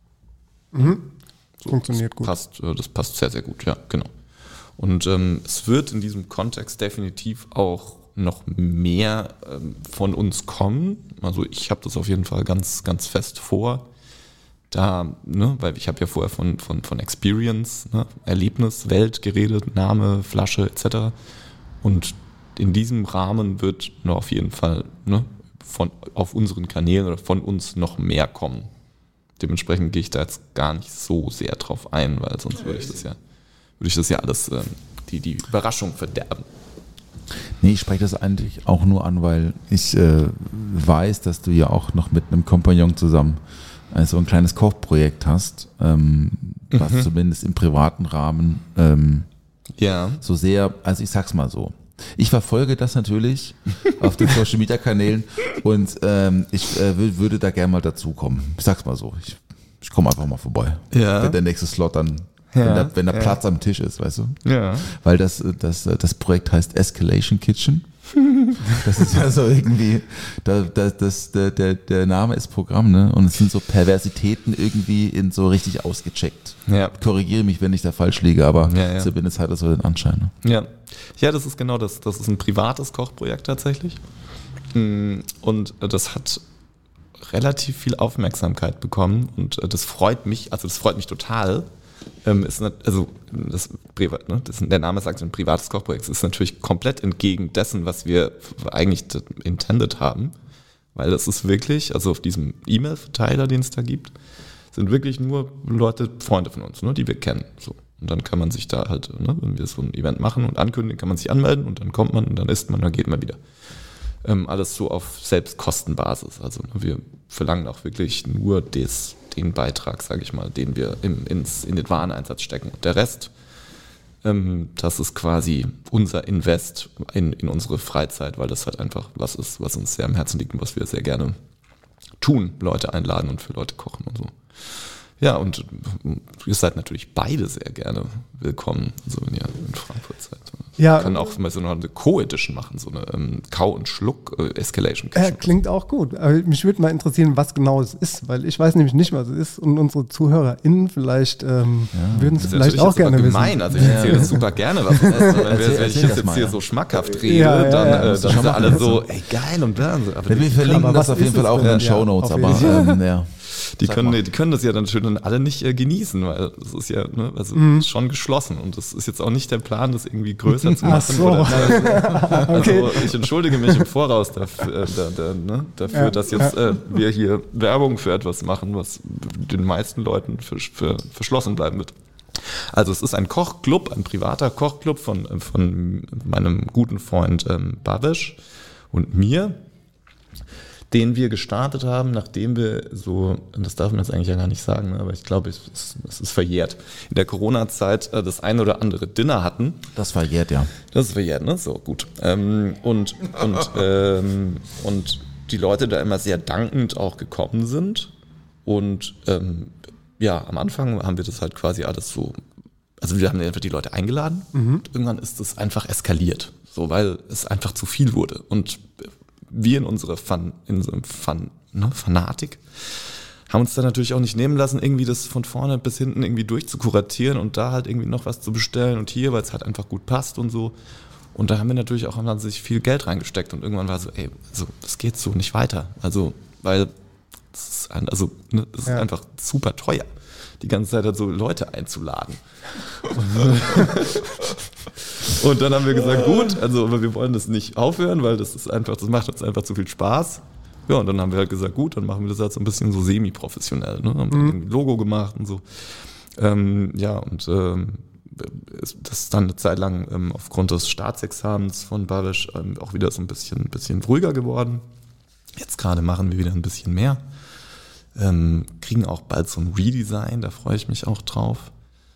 Speaker 9: So,
Speaker 5: funktioniert gut.
Speaker 9: Das passt sehr, sehr gut, ja, genau. Und es wird in diesem Kontext definitiv auch noch mehr von uns kommen. Also ich habe das auf jeden Fall ganz, ganz fest vor. Da, weil ich habe ja vorher von Experience, Erlebnis, Welt geredet, Name, Flasche etc. Und in diesem Rahmen wird noch auf jeden Fall auf unseren Kanälen oder von uns noch mehr kommen. Dementsprechend gehe ich da jetzt gar nicht so sehr drauf ein, weil sonst würde ich das ja alles die Überraschung verderben.
Speaker 4: Nee, ich spreche das eigentlich auch nur an, weil ich weiß, dass du ja auch noch mit einem Kompagnon zusammen also ein kleines Kochprojekt hast, was zumindest im privaten Rahmen so sehr, also ich sag's mal so, ich verfolge das natürlich auf den Social Media Kanälen und ich würde da gerne mal dazukommen. Ich sag's mal so, ich komme einfach mal vorbei.
Speaker 9: Ja.
Speaker 4: Wenn der nächste Slot dann, wenn der Platz am Tisch ist, weißt du?
Speaker 9: Ja.
Speaker 4: Weil das Projekt heißt Escalation Kitchen. Das ist ja so irgendwie, der Name ist Programm, ne? Und es sind so Perversitäten irgendwie in so richtig ausgecheckt.
Speaker 9: Ja.
Speaker 4: Korrigiere mich, wenn ich da falsch liege, aber zumindest hat das so den Anschein. Ne?
Speaker 9: Ja, das ist genau das. Das ist ein privates Kochprojekt tatsächlich. Und das hat relativ viel Aufmerksamkeit bekommen und das freut mich total. Der Name sagt, ein privates Kochprojekt ist natürlich komplett entgegen dessen, was wir eigentlich intended haben, weil das ist wirklich, also auf diesem E-Mail-Verteiler, den es da gibt, sind wirklich nur Leute, Freunde von uns, ne, die wir kennen. So. Und dann kann man sich da halt, ne, wenn wir so ein Event machen und ankündigen, kann man sich anmelden und dann kommt man und dann isst man und dann geht man wieder. Alles so auf Selbstkostenbasis. Also wir verlangen auch wirklich nur den Beitrag, sage ich mal, den wir in den Wareneinsatz stecken. Und der Rest, das ist quasi unser Invest in unsere Freizeit, weil das halt einfach was ist, was uns sehr am Herzen liegt und was wir sehr gerne tun, Leute einladen und für Leute kochen und so. Ja, und ihr seid natürlich beide sehr gerne willkommen, also wenn ihr in Frankfurt seid. Wir können auch mal so eine Co-Edition machen, so eine Kau- und Schluck-Escalation Kitchen.
Speaker 5: Klingt auch gut. Aber mich würde mal interessieren, was genau es ist, weil ich weiß nämlich nicht, was es ist und unsere ZuhörerInnen vielleicht würden es vielleicht auch gerne wissen.
Speaker 9: Also ich erzähle das super gerne, was es ist. Wenn ich jetzt hier so schmackhaft rede, dann sind alle so, ey geil und da.
Speaker 4: Wir verlinken das auf jeden Fall auch in den Shownotes, aber ja.
Speaker 9: Die können das ja dann schön alle nicht genießen, weil es ist ja schon geschlossen und das ist jetzt auch nicht der Plan, das irgendwie größer zu machen.
Speaker 5: Ach so.
Speaker 9: Also ich entschuldige mich im Voraus dafür, dass jetzt wir hier Werbung für etwas machen, was den meisten Leuten für verschlossen bleiben wird. Also es ist ein Kochclub, ein privater Kochclub von meinem guten Freund Babisch und mir, den wir gestartet haben, nachdem wir so, das darf man jetzt eigentlich ja gar nicht sagen, aber ich glaube, es ist verjährt, in der Corona-Zeit das ein oder andere Dinner hatten.
Speaker 4: Das verjährt, ja. Das ist
Speaker 9: verjährt, ne? So, gut. Und die Leute da immer sehr dankend auch gekommen sind. Und am Anfang haben wir das halt quasi alles so, also wir haben einfach die Leute eingeladen und irgendwann ist das einfach eskaliert, so, weil es einfach zu viel wurde. Und wir in unserer Fanatik haben uns dann natürlich auch nicht nehmen lassen, irgendwie das von vorne bis hinten irgendwie durchzukuratieren und da halt irgendwie noch was zu bestellen und hier, weil es halt einfach gut passt und so. Und da haben wir natürlich auch haben sich viel Geld reingesteckt und irgendwann war so, das geht so nicht weiter. Also, weil das ist einfach super teuer, die ganze Zeit halt so Leute einzuladen. Und dann haben wir gesagt, gut, aber wir wollen das nicht aufhören, weil das macht uns einfach zu viel Spaß. Ja, und dann haben wir halt gesagt, gut, dann machen wir das halt so ein bisschen so semi-professionell, ne? Haben ein Logo gemacht und so. Das ist dann eine Zeit lang aufgrund des Staatsexamens von Babisch auch wieder so ein bisschen ruhiger geworden. Jetzt gerade machen wir wieder ein bisschen mehr. Kriegen auch bald so ein Redesign, da freue ich mich auch drauf.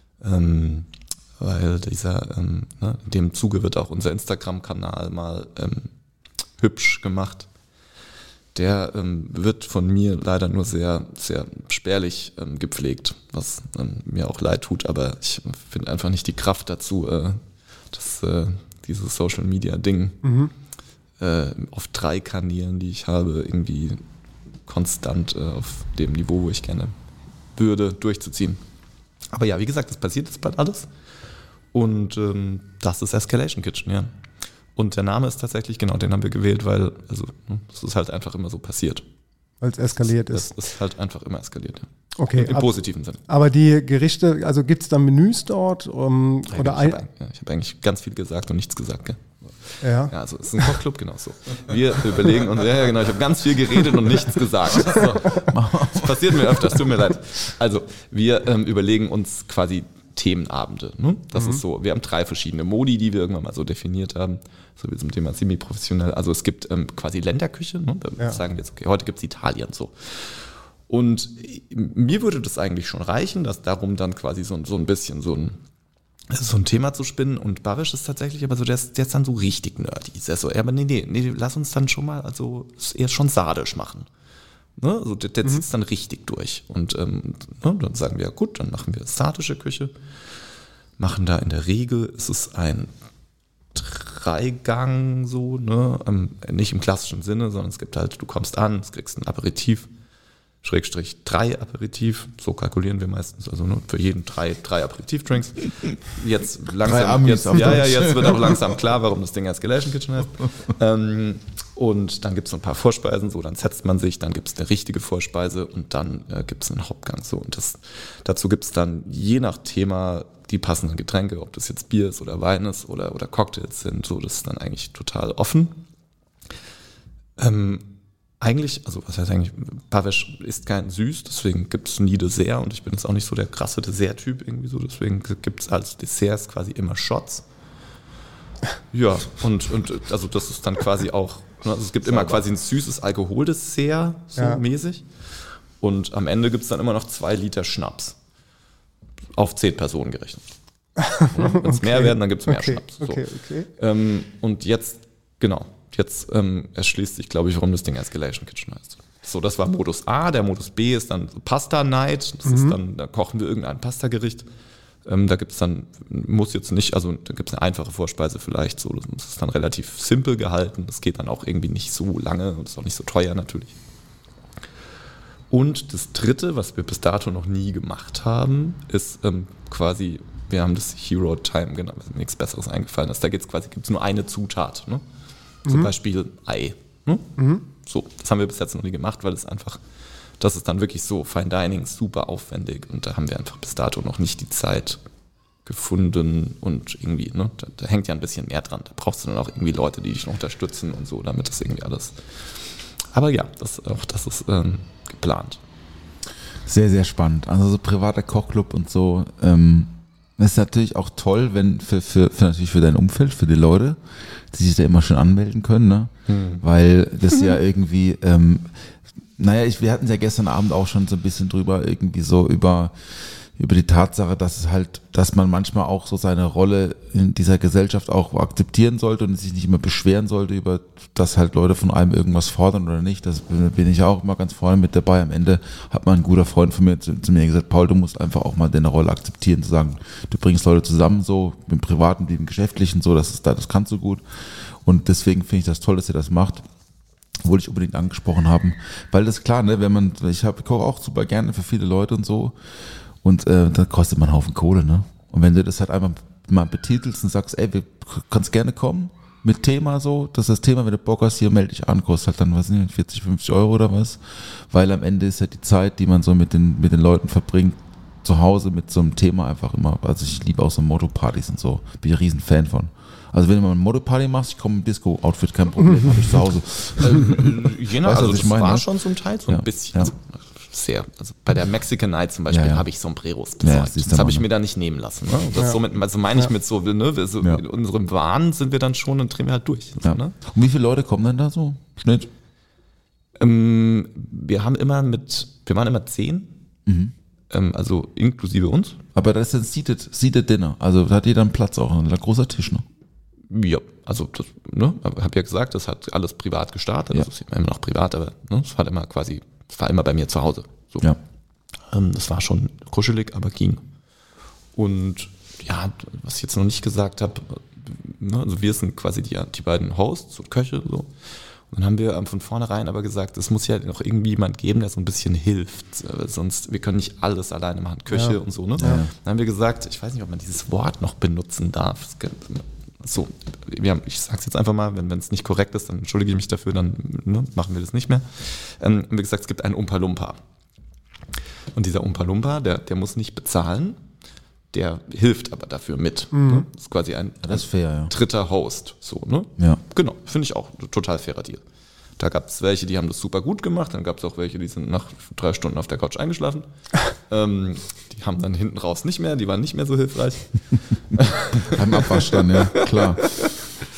Speaker 9: Weil in dem Zuge wird auch unser Instagram-Kanal mal hübsch gemacht. Der wird von mir leider nur sehr, sehr spärlich gepflegt, was mir auch leid tut, aber ich finde einfach nicht die Kraft dazu, dieses Social-Media-Ding auf 3 Kanälen, die ich habe, irgendwie konstant auf dem Niveau, wo ich gerne würde, durchzuziehen. Aber ja, wie gesagt, das passiert jetzt bald alles. Und das ist Escalation Kitchen, ja. Und der Name ist tatsächlich, genau, den haben wir gewählt, weil, es ist halt einfach immer so passiert.
Speaker 5: Weil es eskaliert ist.
Speaker 9: Es ist halt einfach immer eskaliert, ja.
Speaker 5: Okay.
Speaker 9: Im positiven Sinne.
Speaker 5: Aber die Gerichte, also gibt es da Menüs dort?
Speaker 9: Ich habe eigentlich ganz viel gesagt und nichts gesagt, gell?
Speaker 5: Ja.
Speaker 9: Ja, also es ist ein Kochclub, genau so. Wir überlegen uns, ich habe ganz viel geredet und nichts gesagt. So. Das passiert mir öfters, tut mir leid. Also wir überlegen uns quasi Themenabende. Ne? Das ist so, wir haben 3 verschiedene Modi, die wir irgendwann mal so definiert haben, so wie zum Thema semi-professionell. Also es gibt quasi Länderküche, ne? Da sagen wir jetzt, okay, heute gibt es Italien so. Und mir würde das eigentlich schon reichen, dass darum dann quasi so ein bisschen so ein Thema zu spinnen. Und Babisch ist tatsächlich aber so, der ist dann so richtig nerdy. Der ist so, aber nee, lass uns dann schon mal, also eher schon sadisch machen. Ne? Also der zieht es dann richtig durch. Und dann sagen wir, ja gut, dann machen wir sadische Küche. Machen da in der Regel, ist es ein Dreigang so, ne? Nicht im klassischen Sinne, sondern es gibt halt, du kommst an, es kriegst ein Aperitif, / 3 Aperitif, so kalkulieren wir meistens, also für jeden 3 Aperitif-Drinks. Jetzt langsam, jetzt wird auch langsam klar, warum das Ding Escalation Kitchen heißt. Und dann gibt es ein paar Vorspeisen, so, dann setzt man sich, dann gibt es eine richtige Vorspeise und dann gibt es einen Hauptgang. So. Und dazu gibt es dann je nach Thema die passenden Getränke, ob das jetzt Bier ist oder Wein ist oder Cocktails sind, so, das ist dann eigentlich total offen. Eigentlich, also was heißt eigentlich, Babisch ist kein süß, deswegen gibt es nie Dessert und ich bin jetzt auch nicht so der krasse Dessert-Typ irgendwie so, deswegen gibt es als Desserts quasi immer Shots. Ja, und also das ist dann quasi auch, also es gibt immer quasi ein süßes Alkoholdessert, so mäßig. Und am Ende gibt es dann immer noch 2 Liter Schnaps. Auf 10 Personen gerechnet. Wenn es mehr werden, dann gibt es mehr Schnaps. So. Und jetzt erschließt sich, glaube ich, warum das Ding Escalation Kitchen heißt. So, das war Modus A. Der Modus B ist dann Pasta Night. Das ist dann, da kochen wir irgendein Pastagericht. Da gibt es dann, muss jetzt nicht, also da gibt es eine einfache Vorspeise vielleicht. So, das ist dann relativ simpel gehalten. Das geht dann auch irgendwie nicht so lange und ist auch nicht so teuer natürlich. Und das dritte, was wir bis dato noch nie gemacht haben, ist quasi, wir haben das Hero Time genannt, weil mir nichts Besseres eingefallen ist. Da gibt es nur eine Zutat, ne? Zum Beispiel Ei. Ne? So, das haben wir bis jetzt noch nie gemacht, weil das ist dann wirklich so Fine Dining, super aufwendig und da haben wir einfach bis dato noch nicht die Zeit gefunden und irgendwie, ne, da hängt ja ein bisschen mehr dran. Da brauchst du dann auch irgendwie Leute, die dich noch unterstützen und so, damit das irgendwie alles. Aber ja, das ist geplant.
Speaker 4: Sehr, sehr spannend. Also so privater Kochclub und so, das ist natürlich auch toll, wenn natürlich für dein Umfeld, für die Leute, die sich da immer schon anmelden können, ne? Weil das ja irgendwie, wir hatten ja gestern Abend auch schon so ein bisschen drüber, irgendwie so über die Tatsache, dass man manchmal auch so seine Rolle in dieser Gesellschaft auch akzeptieren sollte und sich nicht immer beschweren sollte über, dass halt Leute von einem irgendwas fordern oder nicht. Das bin ich auch immer ganz vorne mit dabei. Am Ende hat mal ein guter Freund von mir zu mir gesagt, Paul, du musst einfach auch mal deine Rolle akzeptieren, zu sagen, du bringst Leute zusammen, so im Privaten wie im Geschäftlichen, so, das kannst du gut. Und deswegen finde ich das toll, dass ihr das macht. Wollte ich unbedingt angesprochen haben. Weil das ist klar, ne, ich koche auch super gerne für viele Leute und so. Und da kostet man einen Haufen Kohle, ne? Und wenn du das halt einmal mal betitelst und sagst, ey, du kannst gerne kommen mit Thema so, das ist das Thema, wenn du Bock hast, hier melde dich an, kostet halt dann, was nicht, 40, 50 Euro oder was. Weil am Ende ist halt die Zeit, die man so mit den Leuten verbringt, zu Hause mit so einem Thema einfach immer, also ich liebe auch so Motto-Partys und so, bin ich ein riesen Fan von. Also wenn du mal eine Motto-Party machst, ich komme im Disco-Outfit, kein Problem, habe ich zu Hause.
Speaker 9: Das war schon zum Teil so ein bisschen.
Speaker 4: Ja.
Speaker 9: Sehr. Also bei der Mexican Night zum Beispiel habe ich Sombreros besorgt. Das habe ich mir da nicht nehmen lassen. Ne? Das meine ich mit so, ne, in unserem Wahn sind wir dann schon und drehen wir halt durch. So, ne?
Speaker 4: Und wie viele Leute kommen denn da so? Schnitt?
Speaker 9: Wir waren immer 10. Also inklusive uns.
Speaker 4: Aber das ist ein Seated Dinner. Also da hat jeder einen Platz auch, ein großer Tisch, ne?
Speaker 9: Ja, also das, ne, habe ja gesagt, das hat alles privat gestartet. Das ist immer noch privat, aber ne, es war immer bei mir zu Hause. So. Ja. Das war schon kuschelig, aber ging. Und ja, was ich jetzt noch nicht gesagt habe, ne, also wir sind quasi die beiden Hosts und Köche so. Und dann haben wir von vornherein aber gesagt, es muss ja noch irgendwie jemand geben, der so ein bisschen hilft. Sonst, wir können nicht alles alleine machen, Küche und so. Ne? Ja. Dann haben wir gesagt, ich weiß nicht, ob man dieses Wort noch benutzen darf. So, ich sag's jetzt einfach mal, wenn es nicht korrekt ist, dann entschuldige ich mich dafür, dann machen wir das nicht mehr. Haben wir gesagt, es gibt einen Oompa Loompa. Und dieser Oompa Loompa, der muss nicht bezahlen, der hilft aber dafür mit. Ne? Das ist quasi ein dritter Host. So, ne? Ja. Genau, finde ich auch ein total fairer Deal. Da gab es welche, die haben das super gut gemacht, dann gab es auch welche, die sind nach 3 Stunden auf der Couch eingeschlafen. Die haben dann hinten raus die waren nicht mehr so hilfreich.
Speaker 4: Beim Abwasch dann, ja, klar.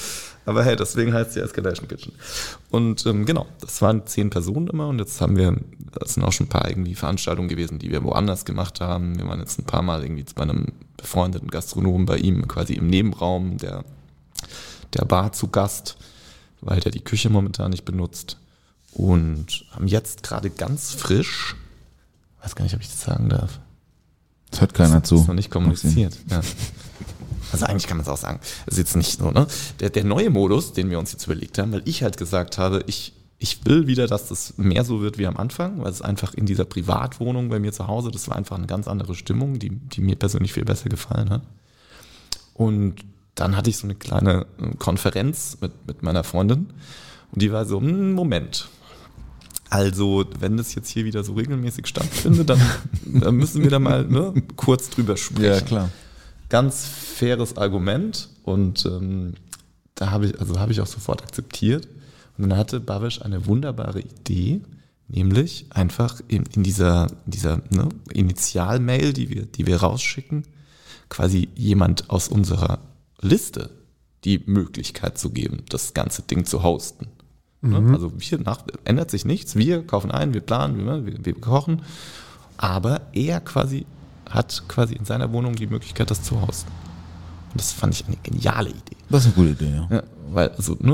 Speaker 9: Aber hey, deswegen heißt die Escalation Kitchen. Und genau, das waren 10 Personen immer und jetzt haben wir, das sind auch schon ein paar irgendwie Veranstaltungen gewesen, die wir woanders gemacht haben. Wir waren jetzt ein paar Mal irgendwie bei einem befreundeten Gastronomen bei ihm quasi im Nebenraum der Bar zu Gast, weil der die Küche momentan nicht benutzt. Und haben jetzt gerade ganz frisch, weiß gar nicht, ob ich das sagen darf.
Speaker 4: Das hört keiner zu.
Speaker 9: Das ist noch nicht kommuniziert. Ja. Also eigentlich kann man es auch sagen. Das ist jetzt nicht so, ne? Der neue Modus, den wir uns jetzt überlegt haben, weil ich halt gesagt habe, ich will wieder, dass das mehr so wird wie am Anfang, weil es einfach in dieser Privatwohnung bei mir zu Hause, das war einfach eine ganz andere Stimmung, die mir persönlich viel besser gefallen hat. Und dann hatte ich so eine kleine Konferenz mit meiner Freundin und die war so, Moment. Also, wenn das jetzt hier wieder so regelmäßig stattfindet, dann müssen wir da mal kurz drüber sprechen.
Speaker 4: Ja, klar.
Speaker 9: Ganz faires Argument und da habe ich auch sofort akzeptiert. Und dann hatte Babisch eine wunderbare Idee, nämlich einfach in dieser Initialmail, die wir rausschicken, quasi jemand aus unserer Liste die Möglichkeit zu geben, das ganze Ding zu hosten. Also ändert sich nichts, wir kaufen ein, wir planen, wir kochen, aber er hat quasi in seiner Wohnung die Möglichkeit, das zu hosten. Und das fand ich eine geniale Idee.
Speaker 4: Das ist eine gute Idee, ja.
Speaker 9: Weil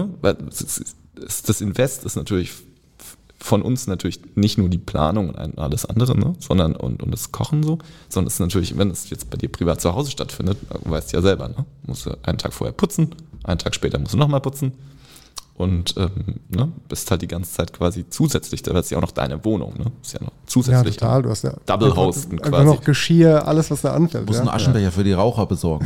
Speaker 9: das Invest ist natürlich von uns natürlich nicht nur die Planung und alles andere, sondern und das Kochen so, sondern es ist natürlich, wenn es jetzt bei dir privat zu Hause stattfindet, weißt du ja selber, musst du einen Tag vorher putzen, einen Tag später musst du nochmal putzen. Und bist halt die ganze Zeit quasi zusätzlich, da ist ja auch noch deine Wohnung, ist ja noch zusätzlich.
Speaker 5: Ja, total. Du hast ja
Speaker 9: Double hosten quasi.
Speaker 5: Einfach noch Geschirr, alles, was da anfällt.
Speaker 4: Du musst einen Aschenbecher für die Raucher besorgen.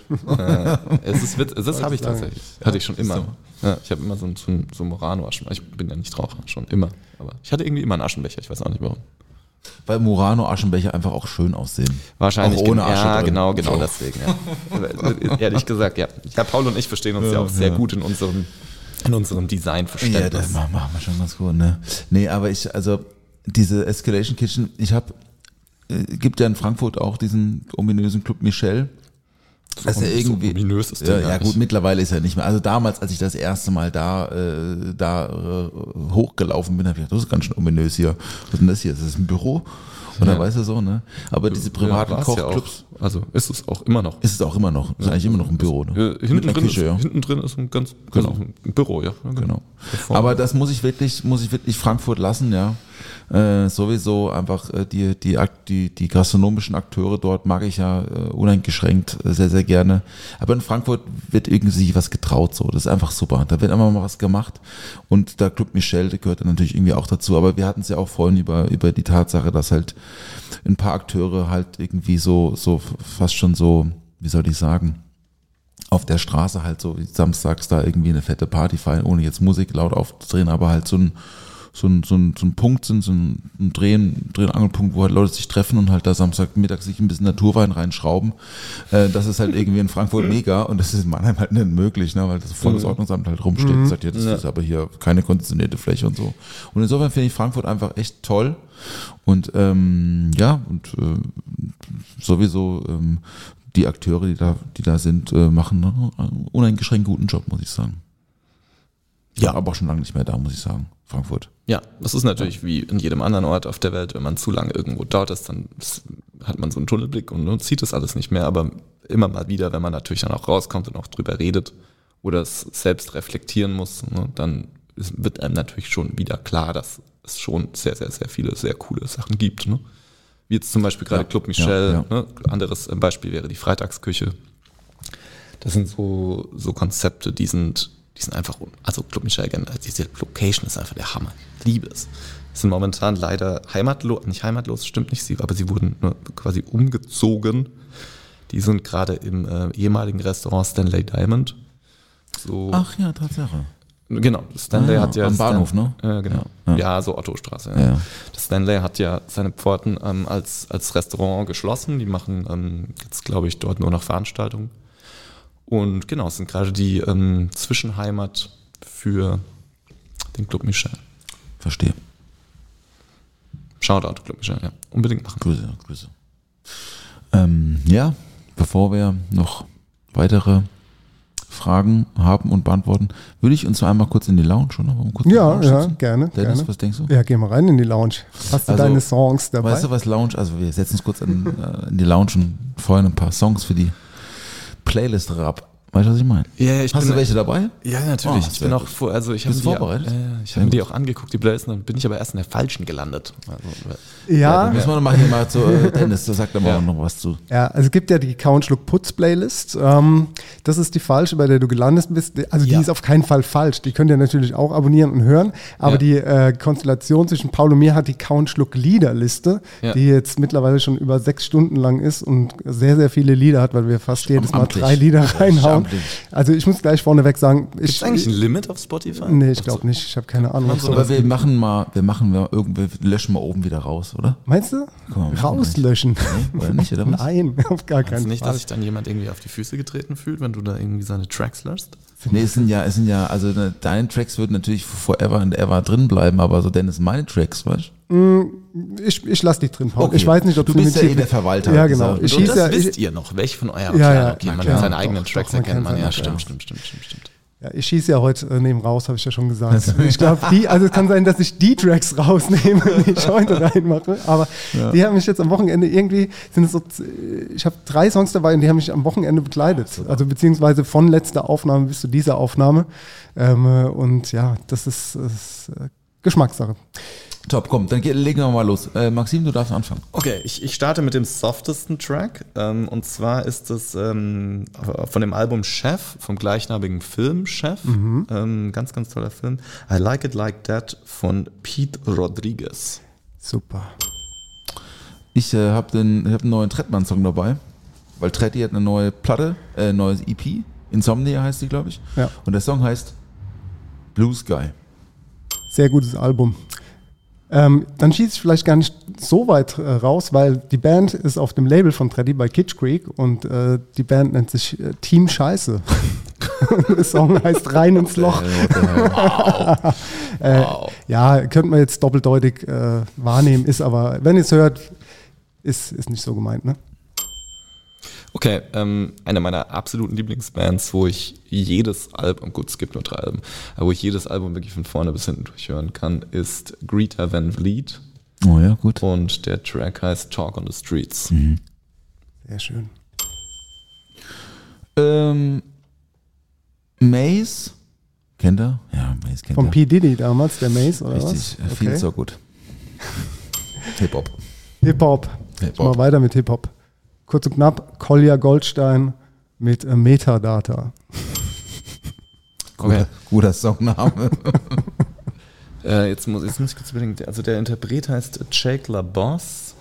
Speaker 9: Das habe ich tatsächlich. Hatte ich schon immer. So. Ja, ich habe immer so Murano-Aschenbecher. Ich bin ja nicht Raucher, schon immer. Aber ich hatte irgendwie immer einen Aschenbecher, ich weiß auch nicht warum.
Speaker 4: Weil Murano-Aschenbecher einfach auch schön aussehen.
Speaker 9: Wahrscheinlich.
Speaker 4: Auch ohne Asche drin.
Speaker 9: Genau deswegen. Ja. Ehrlich gesagt, ja. Paul und ich verstehen uns ja auch sehr gut in unserem Designverständnis.
Speaker 4: Ja, das machen wir schon ganz gut, ne? Nee, aber diese Escalation Kitchen, gibt ja in Frankfurt auch diesen ominösen Club Michel.
Speaker 9: So ominös ist der
Speaker 4: ja gut, mittlerweile ist er nicht mehr. Also damals, als ich das erste Mal da hochgelaufen bin, habe ich gedacht, das ist ganz schön ominös hier. Was ist denn das hier? Ist das ein Büro? Oder weißt du so, ne? Aber diese privaten Kochclubs.
Speaker 9: Ja, also ist es auch immer noch.
Speaker 4: Ist eigentlich immer noch ein Büro, ne?
Speaker 9: Hinten drin ist ein ganz ein Büro, ja.
Speaker 4: Genau. Aber das muss ich wirklich Frankfurt lassen, ja. Sowieso einfach die gastronomischen Akteure dort mag ich ja uneingeschränkt sehr, sehr gerne. Aber in Frankfurt wird irgendwie was getraut, so. Das ist einfach super. Da wird einfach mal was gemacht. Und der Club Michel, der gehört dann natürlich irgendwie auch dazu. Aber wir hatten es ja auch vorhin über die Tatsache, dass halt ein paar Akteure halt irgendwie so fast schon so, wie soll ich sagen, auf der Straße halt so samstags da irgendwie eine fette Party feiern, ohne jetzt Musik laut aufzudrehen, aber halt so ein Punkt sind, so ein Dreh-Angelpunkt, wo halt Leute sich treffen und halt da Samstagmittag sich ein bisschen Naturwein reinschrauben. Das ist halt irgendwie in Frankfurt mega und das ist in Mannheim halt nicht möglich, ne, weil das voll das Ordnungsamt halt rumsteht und sagt, ja, das ist aber hier keine konditionierte Fläche und so. Und insofern finde ich Frankfurt einfach echt toll und sowieso die Akteure, die da sind, machen einen uneingeschränkt guten Job, muss ich sagen. Ja, aber auch schon lange nicht mehr da, muss ich sagen, Frankfurt.
Speaker 9: Ja, das ist natürlich wie in jedem anderen Ort auf der Welt, wenn man zu lange irgendwo dort ist, dann hat man so einen Tunnelblick und sieht das alles nicht mehr, aber immer mal wieder, wenn man natürlich dann auch rauskommt und auch drüber redet oder es selbst reflektieren muss, dann wird einem natürlich schon wieder klar, dass es schon sehr, sehr, sehr viele sehr coole Sachen gibt, ne? Wie jetzt zum Beispiel gerade Club Michel, Ne? Anderes Beispiel wäre die Freitagsküche. Das sind so Konzepte, die sind einfach, also Club Michel, diese Location ist einfach der Hammer. Ich liebe es. Sind momentan leider nicht heimatlos, stimmt nicht, aber sie wurden quasi umgezogen. Die sind gerade im ehemaligen Restaurant Stanley Diamond. So.
Speaker 4: Ach ja, Tatsache.
Speaker 9: Genau, Stanley hat ja...
Speaker 4: Am Bahnhof, ne?
Speaker 9: Genau. Ja, so Ottostraße. Ja. Das Stanley hat ja seine Pforten als Restaurant geschlossen. Die machen jetzt, glaube ich, dort nur noch Veranstaltungen. Und genau, es sind gerade die Zwischenheimat für den Club Michel.
Speaker 4: Verstehe.
Speaker 9: Shoutout, Club Michel, ja. Unbedingt machen.
Speaker 4: Grüße. Bevor wir noch weitere Fragen haben und beantworten, würde ich uns einmal kurz in die Lounge, oder?
Speaker 5: Ja, gerne.
Speaker 4: Dennis,
Speaker 5: gerne.
Speaker 4: was denkst du?
Speaker 5: Ja, geh mal rein in die Lounge. Hast du deine Songs dabei?
Speaker 4: Weißt du, was Lounge, also wir setzen uns kurz in die Lounge und feuern ein paar Songs für die Playlist ab. Weißt du, was ich meine?
Speaker 9: Ja,
Speaker 4: Hast du welche dabei?
Speaker 9: Ja, natürlich. Ich bin auch ich habe
Speaker 4: vorbereitet.
Speaker 9: Ich habe die auch angeguckt, die Playlist, dann bin ich aber erst in der falschen gelandet.
Speaker 5: Ja.
Speaker 4: Müssen wir mal hier mal zu Dennis, da sagt er mal noch was zu.
Speaker 5: Ja, also es gibt ja die Count Schluck Putz Playlist. Das ist die falsche, bei der du gelandet bist. Also die ist auf keinen Fall falsch. Die könnt ihr natürlich auch abonnieren und hören. Aber die Konstellation zwischen Paul und mir hat die Count Schluck Liederliste, die jetzt mittlerweile schon über 6 Stunden lang ist und sehr, sehr viele Lieder hat, weil wir fast jedes Mal 3 Lieder reinhauen. Also ich muss gleich vorneweg sagen,
Speaker 9: gibt es eigentlich ein Limit auf Spotify?
Speaker 5: Nee, ich glaube nicht. Ich habe keine Ahnung.
Speaker 4: Aber wir löschen mal oben wieder raus, oder?
Speaker 5: Meinst du? Rauslöschen?
Speaker 4: Nee, oder nicht, oder was?
Speaker 5: Nein, auf gar keinen Fall.
Speaker 9: Nicht, dass sich dann jemand irgendwie auf die Füße getreten fühlt, wenn du da irgendwie seine Tracks löscht?
Speaker 4: Nee, es sind ja, also deine Tracks würden natürlich forever and ever drin bleiben, aber so Dennis, meine Tracks, weißt du?
Speaker 5: Ich lasse die drin, Paul.
Speaker 4: Okay.
Speaker 5: Ich weiß nicht, ob
Speaker 4: du bist ja der Verwalter.
Speaker 5: Ja, genau.
Speaker 9: Wisst ihr noch, welche von euren man seine eigenen Tracks erkennt man. Ja, stimmt.
Speaker 5: Ja, ich schieße ja heute neben raus, habe ich ja schon gesagt. Ich glaube, es kann sein, dass ich die Tracks rausnehme, die ich heute reinmache. Aber die haben mich jetzt am Wochenende irgendwie, ich habe 3 Songs dabei und die haben mich am Wochenende begleitet. Also beziehungsweise von letzter Aufnahme bis zu dieser Aufnahme. Und ja, das ist Geschmackssache.
Speaker 4: Top, komm, dann legen wir mal los. Maxim, du darfst anfangen.
Speaker 9: Okay, ich starte mit dem softesten Track. Und zwar ist es von dem Album Chef, vom gleichnamigen Film Chef. Ganz, ganz toller Film. I Like It Like That von Pete Rodriguez.
Speaker 5: Super.
Speaker 4: Ich habe einen neuen Trettmann-Song dabei, weil Tretti hat eine neue Platte, neues EP. Insomnia heißt die, glaube ich.
Speaker 5: Ja.
Speaker 4: Und der Song heißt Blue Sky.
Speaker 5: Sehr gutes Album. Dann schieße ich vielleicht gar nicht so weit raus, weil die Band ist auf dem Label von Tretti bei Kitsch Creek und die Band nennt sich Team Scheiße. Der Song heißt Rein ins Loch.
Speaker 4: Wow.
Speaker 5: Ja, könnte man jetzt doppeldeutig wahrnehmen, ist aber, wenn ihr es hört, ist nicht so gemeint, ne?
Speaker 9: Okay, eine meiner absoluten Lieblingsbands, wo ich jedes Album, gut, es gibt nur 3 Alben, aber wo ich jedes Album wirklich von vorne bis hinten durchhören kann, ist Greta Van Fleet.
Speaker 4: Oh ja, gut.
Speaker 9: Und der Track heißt Talk on the Streets.
Speaker 5: Sehr schön.
Speaker 4: Maze, kennt ihr? Ja, Maze kennt ihr.
Speaker 5: Von P. Diddy damals, der Maze, oder
Speaker 4: richtig,
Speaker 5: was?
Speaker 4: Viel so gut. Hip-Hop.
Speaker 5: Hip-Hop. Mal weiter mit Hip-Hop. Kurz und knapp, Kolja Goldstein mit Metadata.
Speaker 4: Guter Songname.
Speaker 9: Jetzt muss ich kurz überlegen, also der Interpret heißt Jake LaBosse.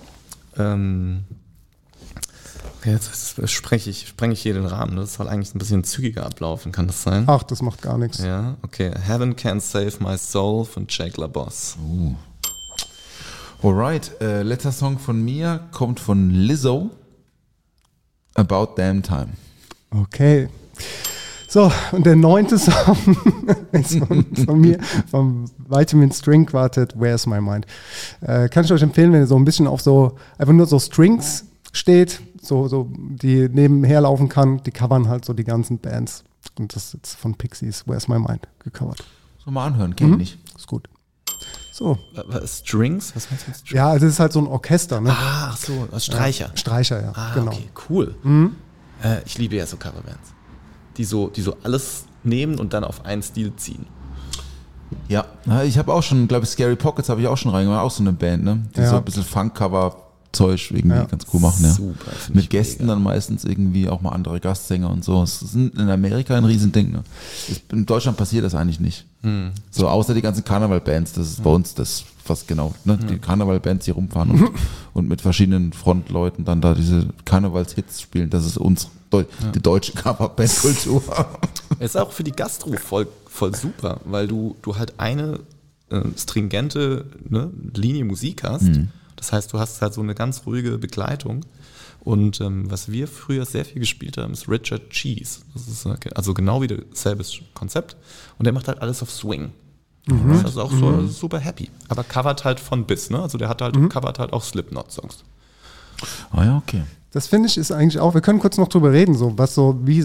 Speaker 9: Jetzt sprenge ich hier den Rahmen. Das soll eigentlich ein bisschen zügiger ablaufen, kann das sein?
Speaker 5: Ach, das macht gar nichts.
Speaker 9: Ja, okay. Heaven Can't Save My Soul von Jake LaBosse.
Speaker 4: Alright, letzter Song von mir kommt von Lizzo. About Damn Time.
Speaker 5: Okay. So, und der 9. Song ist von mir, vom Vitamin String Quartet, Where's My Mind. Kann ich euch empfehlen, wenn ihr so ein bisschen auf einfach nur so Strings steht, so die nebenher laufen kann, die covern halt so die ganzen Bands. Und das ist jetzt von Pixies, Where's My Mind, gecovert.
Speaker 4: So mal anhören, kenn ich nicht.
Speaker 5: Ist gut. So.
Speaker 9: Strings? Was meinst du mit Strings?
Speaker 5: Ja, also es ist halt so ein Orchester, ne?
Speaker 9: Ach so, als Streicher.
Speaker 5: Streicher, ja, genau.
Speaker 9: Okay, cool. Ich liebe ja so Coverbands, die so alles nehmen und dann auf einen Stil ziehen.
Speaker 4: Ja, ich habe auch schon, glaube ich, Scary Pockets habe ich auch schon reingemacht, auch so eine Band, ne? Die so ein bisschen Funk-Cover-Zeug irgendwie ganz cool machen, ja.
Speaker 9: Super,
Speaker 4: mit Gästen mega. Dann meistens irgendwie auch mal andere Gastsänger und so. Es ist in Amerika ein Riesending, ne? In Deutschland passiert das eigentlich nicht. So, außer die ganzen Karneval-Bands, das ist bei uns das fast genau, ne? Die Karneval-Bands, die rumfahren und mit verschiedenen Frontleuten dann da diese Karnevals-Hits spielen, das ist die deutsche Coverband-Kultur.
Speaker 9: Ist auch für die Gastro voll super, weil du halt eine stringente Linie Musik hast. Das heißt, du hast halt so eine ganz ruhige Begleitung. Und was wir früher sehr viel gespielt haben, ist Richard Cheese. Das ist also genau wie dasselbe Konzept. Und der macht halt alles auf Swing. Das ist auch so super happy. Aber covert halt von bis, ne? Also der hat halt covert halt auch Slipknot-Songs.
Speaker 4: Ah ja, okay.
Speaker 5: Das finde ich ist eigentlich auch, wir können kurz noch drüber reden, wie so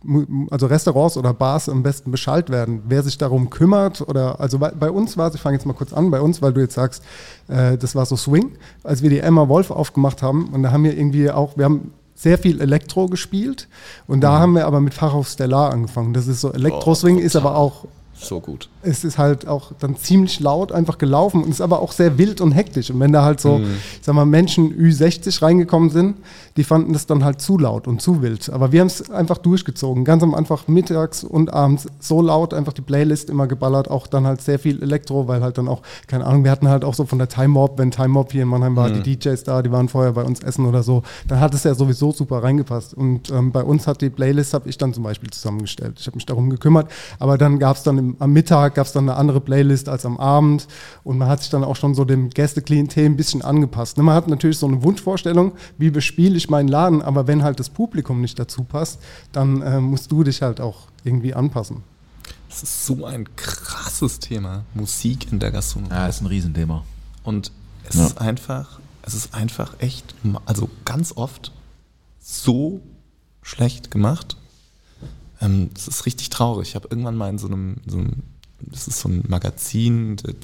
Speaker 5: also Restaurants oder Bars am besten Bescheid werden, wer sich darum kümmert oder, also bei uns war es, ich fange jetzt mal kurz an, bei uns, weil du jetzt sagst, das war so Swing, als wir die Emma Wolf aufgemacht haben und da haben wir irgendwie auch, wir haben sehr viel Elektro gespielt und da haben wir aber mit Pfarrhof Stellar angefangen. Das ist so Elektro-Swing, ist aber auch
Speaker 9: so gut.
Speaker 5: Es ist halt auch dann ziemlich laut einfach gelaufen und ist aber auch sehr wild und hektisch. Und wenn da halt so, ich sag mal, Menschen Ü60 reingekommen sind, die fanden das dann halt zu laut und zu wild. Aber wir haben es einfach durchgezogen. Ganz am Anfang mittags und abends so laut einfach die Playlist immer geballert. Auch dann halt sehr viel Elektro, weil halt dann auch, keine Ahnung, wir hatten halt auch so von der Time Warp, wenn Time Warp hier in Mannheim war, die DJs da, die waren vorher bei uns essen oder so, dann hat es ja sowieso super reingepasst. Und bei uns hat die Playlist, habe ich dann zum Beispiel zusammengestellt. Ich habe mich darum gekümmert. Aber dann gab es dann am Mittag gab es dann eine andere Playlist als am Abend und man hat sich dann auch schon so dem Gästeklientel ein bisschen angepasst. Man hat natürlich so eine Wunschvorstellung, wie bespiele ich meinen Laden, aber wenn halt das Publikum nicht dazu passt, dann musst du dich halt auch irgendwie anpassen.
Speaker 9: Das ist so ein krasses Thema, Musik in der Gastronomie.
Speaker 4: Ja, ist ein Riesenthema.
Speaker 9: Und es ist einfach echt, also ganz oft so schlecht gemacht. Das ist richtig traurig. Ich habe irgendwann mal in so einem, das ist so ein Magazin, das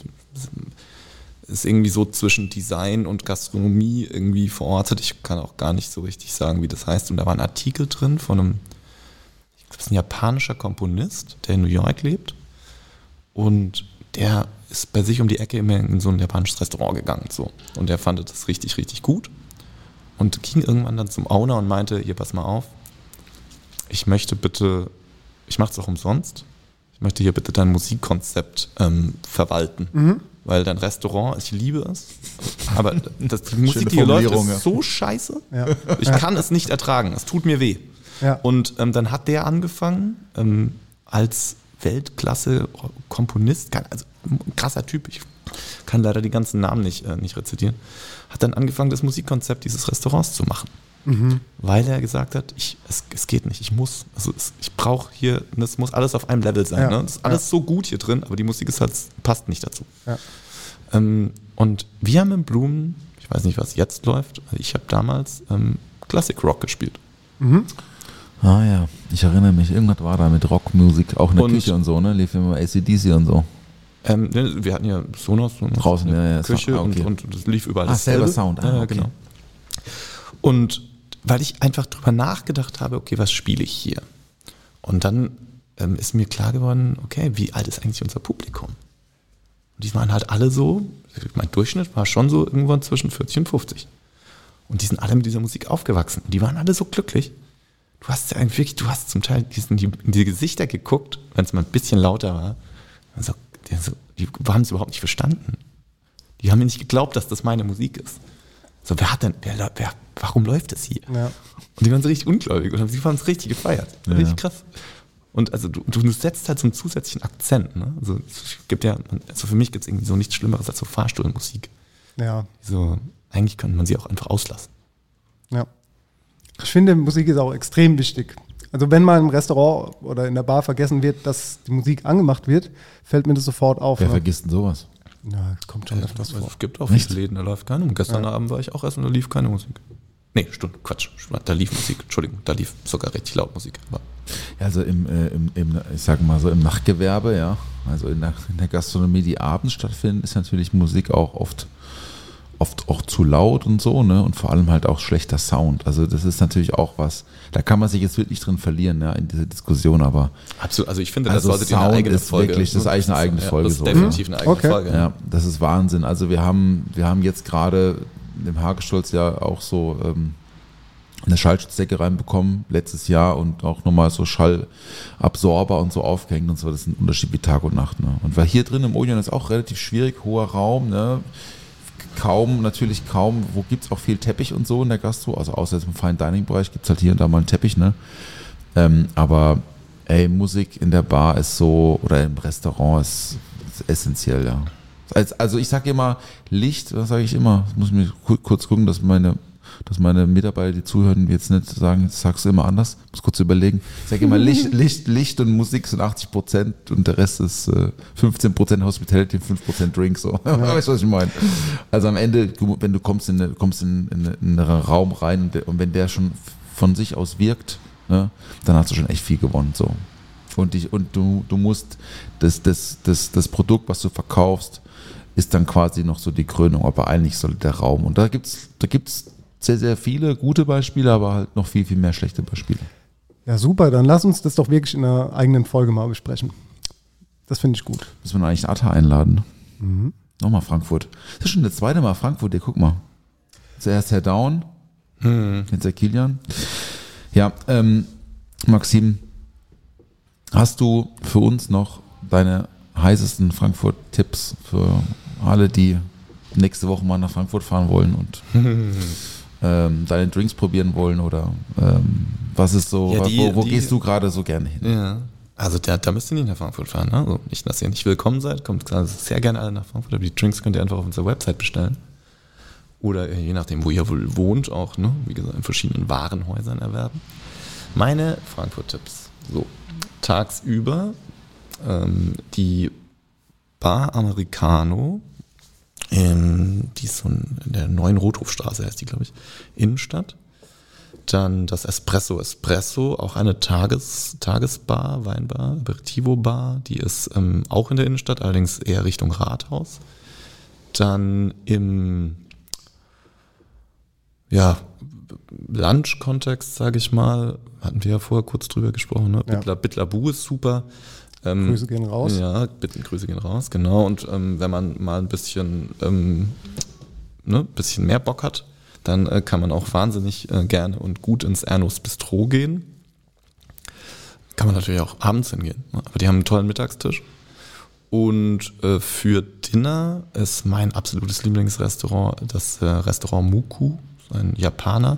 Speaker 9: ist irgendwie so zwischen Design und Gastronomie irgendwie verortet. Ich kann auch gar nicht so richtig sagen, wie das heißt. Und da war ein Artikel drin von einem, ich glaube, es ist ein japanischer Komponist, der in New York lebt. Und der ist bei sich um die Ecke immer in so ein japanisches Restaurant gegangen. So. Und der fand das richtig, richtig gut. Und ging irgendwann dann zum Owner und meinte, hier, pass mal auf, ich möchte bitte, ich mache es auch umsonst, ich möchte hier bitte dein Musikkonzept verwalten, weil dein Restaurant, ich liebe es, aber die Musik, die hier läuft, ist so scheiße, ich kann es nicht ertragen, es tut mir weh. Ja. Und dann hat der angefangen, als Weltklasse-Komponist, also ein krasser Typ, ich kann leider die ganzen Namen nicht rezitieren, hat dann angefangen, das Musikkonzept dieses Restaurants zu machen. Weil er gesagt hat, es geht nicht, ich brauche hier, das muss alles auf einem Level sein. Ja, ne? Das ist alles so gut hier drin, aber die Musik ist halt, passt nicht dazu. Ja. Und wir haben in Blumen, ich weiß nicht, was jetzt läuft, ich habe damals Classic Rock gespielt.
Speaker 4: Ah ja, ich erinnere mich, irgendwas war da mit Rockmusik, auch in der Küche und so, ne? Lief immer AC/DC und so.
Speaker 9: Wir hatten ja Sonos
Speaker 4: draußen in der
Speaker 9: Küche und das lief überall.
Speaker 4: Selber Sound.
Speaker 9: Okay. Genau. Und weil ich einfach drüber nachgedacht habe, okay, was spiele ich hier? Und dann ist mir klar geworden, okay, wie alt ist eigentlich unser Publikum? Und die waren halt alle so, mein Durchschnitt war schon so irgendwann zwischen 40 und 50. Und die sind alle mit dieser Musik aufgewachsen. Und die waren alle so glücklich. Du hast zum Teil in die Gesichter geguckt, wenn es mal ein bisschen lauter war. Also, die haben es überhaupt nicht verstanden. Die haben mir nicht geglaubt, dass das meine Musik ist. So, warum läuft das hier? Ja. Und die waren so richtig ungläubig und sie haben es richtig gefeiert. Richtig krass. Und also du setzt halt so einen zusätzlichen Akzent. Ne? Also für mich gibt es irgendwie so nichts Schlimmeres als so Fahrstuhlmusik.
Speaker 5: Ja.
Speaker 9: So, eigentlich könnte man sie auch einfach auslassen.
Speaker 5: Ja. Ich finde, Musik ist auch extrem wichtig. Also wenn mal im Restaurant oder in der Bar vergessen wird, dass die Musik angemacht wird, fällt mir das sofort auf.
Speaker 4: Wer vergisst denn sowas?
Speaker 5: Ja, das kommt schon öfters vor.
Speaker 9: Es gibt auch viele Läden, da läuft keine Musik. Gestern Abend war ich auch essen und da lief keine Musik. Nee, stimmt, Quatsch. Da lief Musik, Entschuldigung, da lief sogar richtig laut Musik. Aber
Speaker 4: ja, also ich sage mal so im Nachtgewerbe, ja, also in der Gastronomie, die abends stattfinden, ist natürlich Musik auch oft auch zu laut und so, ne, und vor allem halt auch schlechter Sound. Also das ist natürlich auch was, da kann man sich jetzt wirklich drin verlieren, ja, in dieser Diskussion, aber
Speaker 9: absolut, also ich finde, das sollte eine eigene Folge.
Speaker 4: Wirklich, das ist eigentlich eine eigene Folge.
Speaker 9: Das ist definitiv eine eigene Folge.
Speaker 4: Ja, das ist Wahnsinn. Also wir haben jetzt gerade im Hagestolz ja auch so eine Schallschutzdecke reinbekommen letztes Jahr und auch nochmal so Schallabsorber und so aufgehängt und so. Das ist ein Unterschied wie Tag und Nacht. Ne? Und weil hier drin im Odeon ist auch relativ schwierig, hoher Raum, ne? Kaum, wo gibt es auch viel Teppich und so in der Gastro, also außer jetzt im Fine Dining Bereich gibt es halt hier und da mal einen Teppich, ne? Aber Musik in der Bar ist so, oder im Restaurant ist essentiell, ja. Also ich sage immer, Licht, das sage ich immer, muss ich mir kurz gucken, dass meine Mitarbeiter, die zuhören, jetzt nicht sagen, das sagst du immer anders, muss kurz überlegen. Ich sage immer, Licht und Musik sind 80% und der Rest ist 15% Hospitality und 5% Drink, so. Ja. Weißt du, was ich meine? Also am Ende, wenn du kommst in einen Raum rein und wenn der schon von sich aus wirkt, ne, dann hast du schon echt viel gewonnen. So. Und du musst das Produkt, was du verkaufst, ist dann quasi noch so die Krönung, aber eigentlich soll der Raum. Und da gibt's sehr, sehr viele gute Beispiele, aber halt noch viel, viel mehr schlechte Beispiele.
Speaker 5: Ja, super, dann lass uns das doch wirklich in einer eigenen Folge mal besprechen. Das finde ich gut.
Speaker 4: Müssen wir eigentlich einen Atta einladen? Mhm. Nochmal Frankfurt. Das ist schon das zweite Mal Frankfurt, hier, guck mal. Zuerst Herr Daun, jetzt der Kilian. Ja, Maxim, hast du für uns noch deine heißesten Frankfurt-Tipps für alle, die nächste Woche mal nach Frankfurt fahren wollen und deine Drinks probieren wollen oder was ist so, ja, wo gehst du gerade so gerne hin?
Speaker 9: Ja, also da müsst ihr nicht nach Frankfurt fahren. Ne? Also nicht, dass ihr nicht willkommen seid, kommt sehr gerne alle nach Frankfurt, aber die Drinks könnt ihr einfach auf unserer Website bestellen. Oder je nachdem, wo ihr wohl wohnt, auch, ne? Wie gesagt, in verschiedenen Warenhäusern erwerben. Meine Frankfurt-Tipps. So, tagsüber die Bar Americano, die ist so in der neuen Rothofstraße, heißt die, glaube ich, Innenstadt. Dann das Espresso, auch eine Tagesbar, Weinbar, Aperitivo-Bar, die ist auch in der Innenstadt, allerdings eher Richtung Rathaus. Dann im Lunch-Kontext, sage ich mal, hatten wir ja vorher kurz drüber gesprochen, ne?
Speaker 5: Ja.
Speaker 9: Bitlabu ist super.
Speaker 5: Grüße gehen raus.
Speaker 9: Ja, Grüße gehen raus, genau. Und wenn man mal ein bisschen mehr Bock hat, dann kann man auch wahnsinnig gerne und gut ins Ernus Bistro gehen. Kann man natürlich auch abends hingehen, ne? Aber die haben einen tollen Mittagstisch. Und für Dinner ist mein absolutes Lieblingsrestaurant das Restaurant Muku, ein Japaner.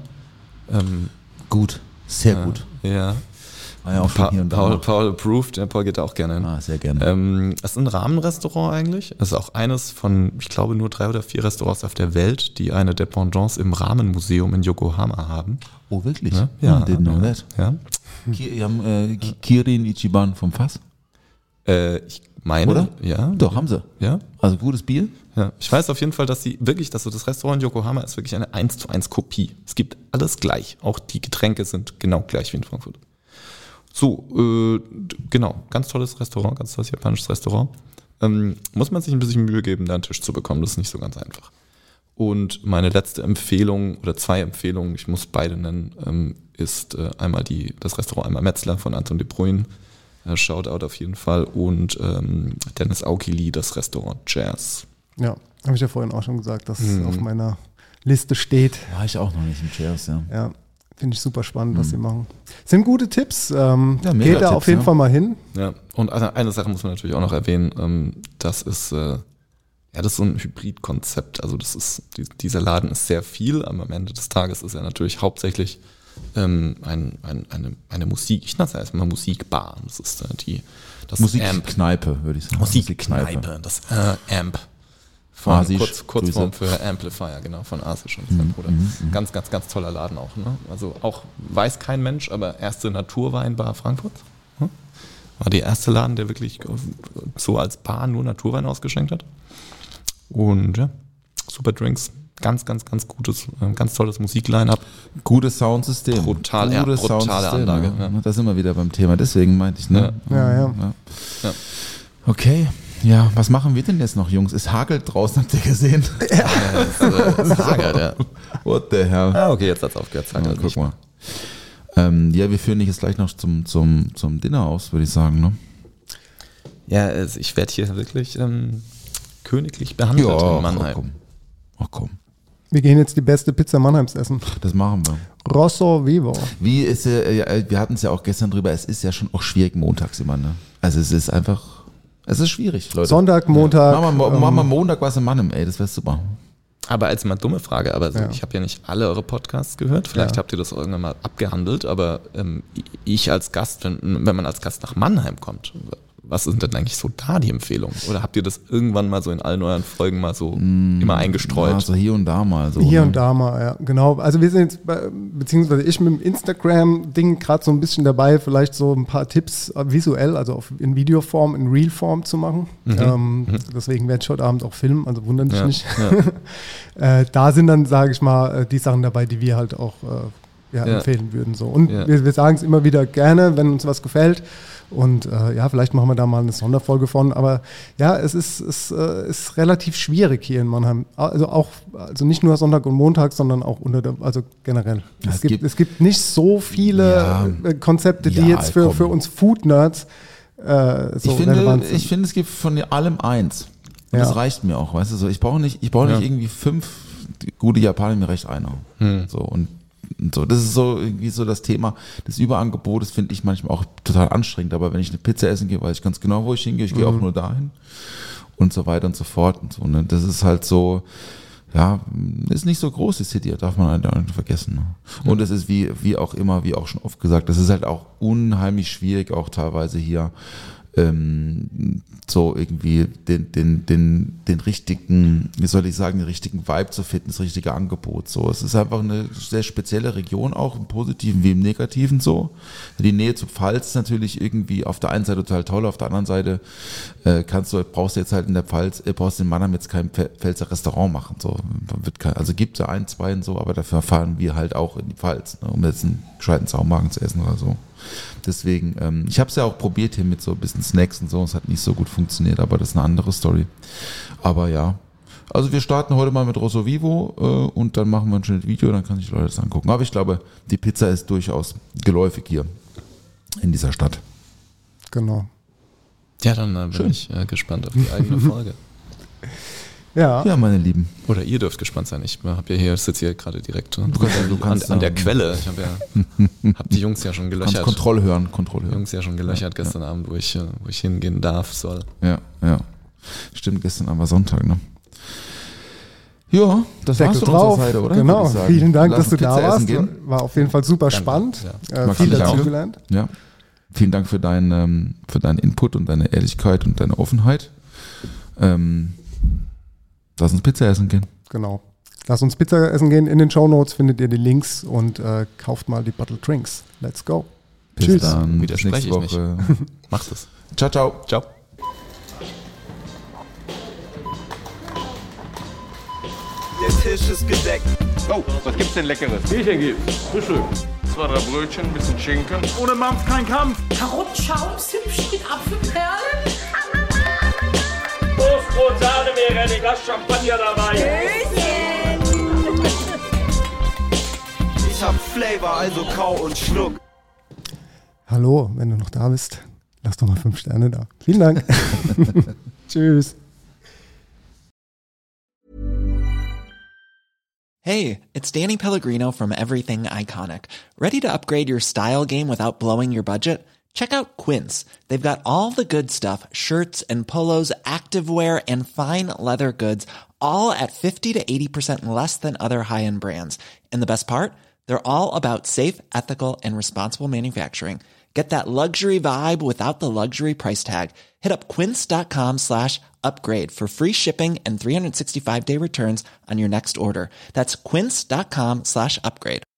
Speaker 4: Gut, sehr gut.
Speaker 9: Ja.
Speaker 4: Ja, auch hier und da
Speaker 9: Paul approved, der Paul geht da auch gerne hin.
Speaker 4: Sehr gerne.
Speaker 9: Es ist ein Rahmenrestaurant eigentlich. Es ist auch eines von, ich glaube, nur 3 oder 4 Restaurants auf der Welt, die eine Dependance im Rahmenmuseum in Yokohama haben.
Speaker 4: Oh, wirklich?
Speaker 9: Ja.
Speaker 4: Didn't know that.
Speaker 9: Ja.
Speaker 4: Die haben Kirin Ichiban vom Fass.
Speaker 9: Ich meine,
Speaker 4: oder?
Speaker 9: Ja.
Speaker 4: Doch, haben sie.
Speaker 9: Ja.
Speaker 4: Also gutes Bier.
Speaker 9: Ja. Ich weiß auf jeden Fall, dass das Restaurant in Yokohama ist wirklich eine 1:1 Kopie. Es gibt alles gleich. Auch die Getränke sind genau gleich wie in Frankfurt. So, genau, ganz tolles Restaurant, ganz tolles japanisches Restaurant. Muss man sich ein bisschen Mühe geben, da einen Tisch zu bekommen, das ist nicht so ganz einfach. Und meine letzte Empfehlung oder 2 Empfehlungen, ich muss beide nennen, ist einmal das Restaurant einmal Metzler von Anton de Bruyn, Shoutout auf jeden Fall, und Dennis Aukili, das Restaurant Jazz.
Speaker 5: Ja, habe ich ja vorhin auch schon gesagt, dass es auf meiner Liste steht.
Speaker 4: War ich auch noch nicht im Jazz, ja.
Speaker 5: Ja. Finde ich super spannend, was sie machen. Sind gute Tipps. Geht da auf
Speaker 4: Tipps,
Speaker 5: jeden Fall mal hin.
Speaker 9: Ja, und eine Sache muss man natürlich auch noch erwähnen. Das ist so ein Hybridkonzept. Also dieser Laden ist sehr viel, aber am Ende des Tages ist er natürlich hauptsächlich eine Musik, ich nenne es erstmal Musikbar. Das ist das
Speaker 4: Musikkneipe, würde ich sagen.
Speaker 9: Musikkneipe, das Amp. Kurzform für Amplifier, genau, von Asisch und sein Bruder. Ganz, ganz, ganz toller Laden auch. Ne? Also auch weiß kein Mensch, aber erste Naturweinbar Frankfurt. War der erste Laden, der wirklich so als Bar nur Naturwein ausgeschenkt hat. Und ja, super Drinks, ganz, ganz, ganz gutes, ganz tolles Musikline-up.
Speaker 4: Gutes Soundsystem.
Speaker 9: Brutale Anlage.
Speaker 4: Ja. Da sind wir wieder beim Thema, deswegen meinte ich, ne?
Speaker 5: Ja.
Speaker 4: Okay. Ja, was machen wir denn jetzt noch, Jungs? Es hagelt draußen, habt ihr gesehen?
Speaker 9: Ja, es hagelt, ja.
Speaker 4: What the hell?
Speaker 9: Ah, okay, jetzt hat's aufgehört.
Speaker 4: Ja, guck mal. Wir führen dich jetzt gleich noch zum Dinner aus, würde ich sagen, ne?
Speaker 9: Ja, ich werde hier wirklich königlich behandelt in Mannheim.
Speaker 4: Ach komm.
Speaker 5: Wir gehen jetzt die beste Pizza Mannheims essen.
Speaker 4: Das machen wir.
Speaker 5: Rosso Vivo.
Speaker 4: Wir hatten es ja auch gestern drüber, es ist ja schon auch schwierig montags immer, ne? Also es ist schwierig, Leute.
Speaker 5: Sonntag, Montag.
Speaker 4: Machen wir Montag was in Mannheim, ey, das wäre super.
Speaker 9: Aber als mal dumme Frage, ich habe ja nicht alle eure Podcasts gehört, vielleicht habt ihr das irgendwann mal abgehandelt, aber ich als Gast, wenn man als Gast nach Mannheim kommt, was sind denn eigentlich so da die Empfehlungen? Oder habt ihr das irgendwann mal so in allen euren Folgen mal so immer eingestreut?
Speaker 4: Also hier und da mal. So,
Speaker 5: hier und da mal, ja, genau. Also wir sind jetzt, beziehungsweise ich mit dem Instagram-Ding gerade so ein bisschen dabei, vielleicht so ein paar Tipps visuell, also in Videoform, in Realform zu machen. Deswegen werde ich heute Abend auch filmen, also wundern dich nicht. Ja. Da sind dann, sage ich mal, die Sachen dabei, die wir halt auch empfehlen würden. So. Und wir sagen es immer wieder gerne, wenn uns was gefällt. Und vielleicht machen wir da mal eine Sonderfolge von. Aber ja, es ist relativ schwierig hier in Mannheim. Also nicht nur Sonntag und Montag, sondern auch also generell. Ja, es gibt nicht so viele Konzepte, die jetzt für uns Food-Nerds relevant sind.
Speaker 4: Ich finde, es gibt von allem eins. Und das reicht mir auch, weißt du, so. Ich brauche nicht irgendwie 5 gute Japaner, mir reicht einer. So, und so, das ist so irgendwie so das Thema des Überangebotes, finde ich manchmal auch total anstrengend. Aber wenn ich eine Pizza essen gehe, weiß ich ganz genau, wo ich hingehe. Ich gehe auch nur dahin und so weiter und so fort. Und so, ne? Das ist halt so, ist nicht so groß, die City, darf man halt nicht vergessen. Ne? Und es ist wie auch immer, wie auch schon oft gesagt, das ist halt auch unheimlich schwierig, auch teilweise hier so irgendwie den richtigen, wie soll ich sagen, den richtigen Vibe zu finden, das richtige Angebot. So, es ist einfach eine sehr spezielle Region, auch im Positiven wie im Negativen so. Die Nähe zu Pfalz ist natürlich irgendwie auf der einen Seite total toll, auf der anderen Seite brauchst du jetzt halt in der Pfalz, brauchst du in Mannheim jetzt kein Pfälzer Restaurant machen. So, also gibt es ja 1, 2 und so, aber dafür fahren wir halt auch in die Pfalz, ne, um jetzt einen gescheiten Saumagen zu essen oder so. Deswegen, ich habe es ja auch probiert hier mit so ein bisschen Snacks und so, es hat nicht so gut funktioniert, aber das ist eine andere Story. Aber ja, also wir starten heute mal mit Rosso Vivo und dann machen wir ein schönes Video, dann kann sich die Leute das angucken. Aber ich glaube, die Pizza ist durchaus geläufig hier in dieser Stadt.
Speaker 5: Genau.
Speaker 9: Ja, dann bin ich gespannt auf die eigene Folge.
Speaker 5: Ja,
Speaker 4: meine Lieben.
Speaker 9: Oder ihr dürft gespannt sein. Ich sitze hier gerade direkt an der Quelle. Ich habe die Jungs ja schon gelöchert.
Speaker 4: Kannst Kontrolle hören.
Speaker 9: Die Jungs ja schon gelöchert gestern Abend, wo ich hingehen soll.
Speaker 4: Ja. Stimmt, gestern Abend war Sonntag, ne? Ja, das war's von unserer Seite, oder?
Speaker 5: Genau, vielen Dank, dass du da warst. War auf jeden Fall super spannend.
Speaker 4: Ja.
Speaker 5: Viel dazugelernt.
Speaker 4: Ja. Vielen Dank für deinen Input und deine Ehrlichkeit und deine Offenheit. Lass uns Pizza essen gehen.
Speaker 5: Genau. Lass uns Pizza essen gehen. In den Shownotes findet ihr die Links und kauft mal die Bottle Drinks. Let's go.
Speaker 4: Bis
Speaker 5: Tschüss.
Speaker 4: Dann.
Speaker 9: Widerspreche ich
Speaker 4: Woche.
Speaker 9: nicht. Mach's es.
Speaker 4: Ciao.
Speaker 9: Ciao.
Speaker 7: Der Tisch ist gedeckt.
Speaker 2: Oh, was gibt's denn Leckeres?
Speaker 11: Bierchen gibt's. Frühstück. 2, 3 Brötchen, ein bisschen Schinken.
Speaker 2: Ohne Mampf kein Kampf.
Speaker 12: Karottenschaums, Hüppchen, Apfelperlen.
Speaker 11: Toastbrot, Sahne wäre ein Glas Champagner dabei.
Speaker 7: Ich hab Flavor, also kau und schluck.
Speaker 5: Hallo, wenn du noch da bist, lass doch mal 5 Sterne da. Vielen Dank. Tschüss.
Speaker 13: Hey, it's Danny Pellegrino from Everything Iconic. Ready to upgrade your style game without blowing your budget? Check out Quince. They've got all the good stuff, shirts and polos, activewear, and fine leather goods, all at 50 to 80% less than other high-end brands. And the best part? They're all about safe, ethical, and responsible manufacturing. Get that luxury vibe without the luxury price tag. Hit up quince.com/upgrade for free shipping and 365-day returns on your next order. That's quince.com/upgrade.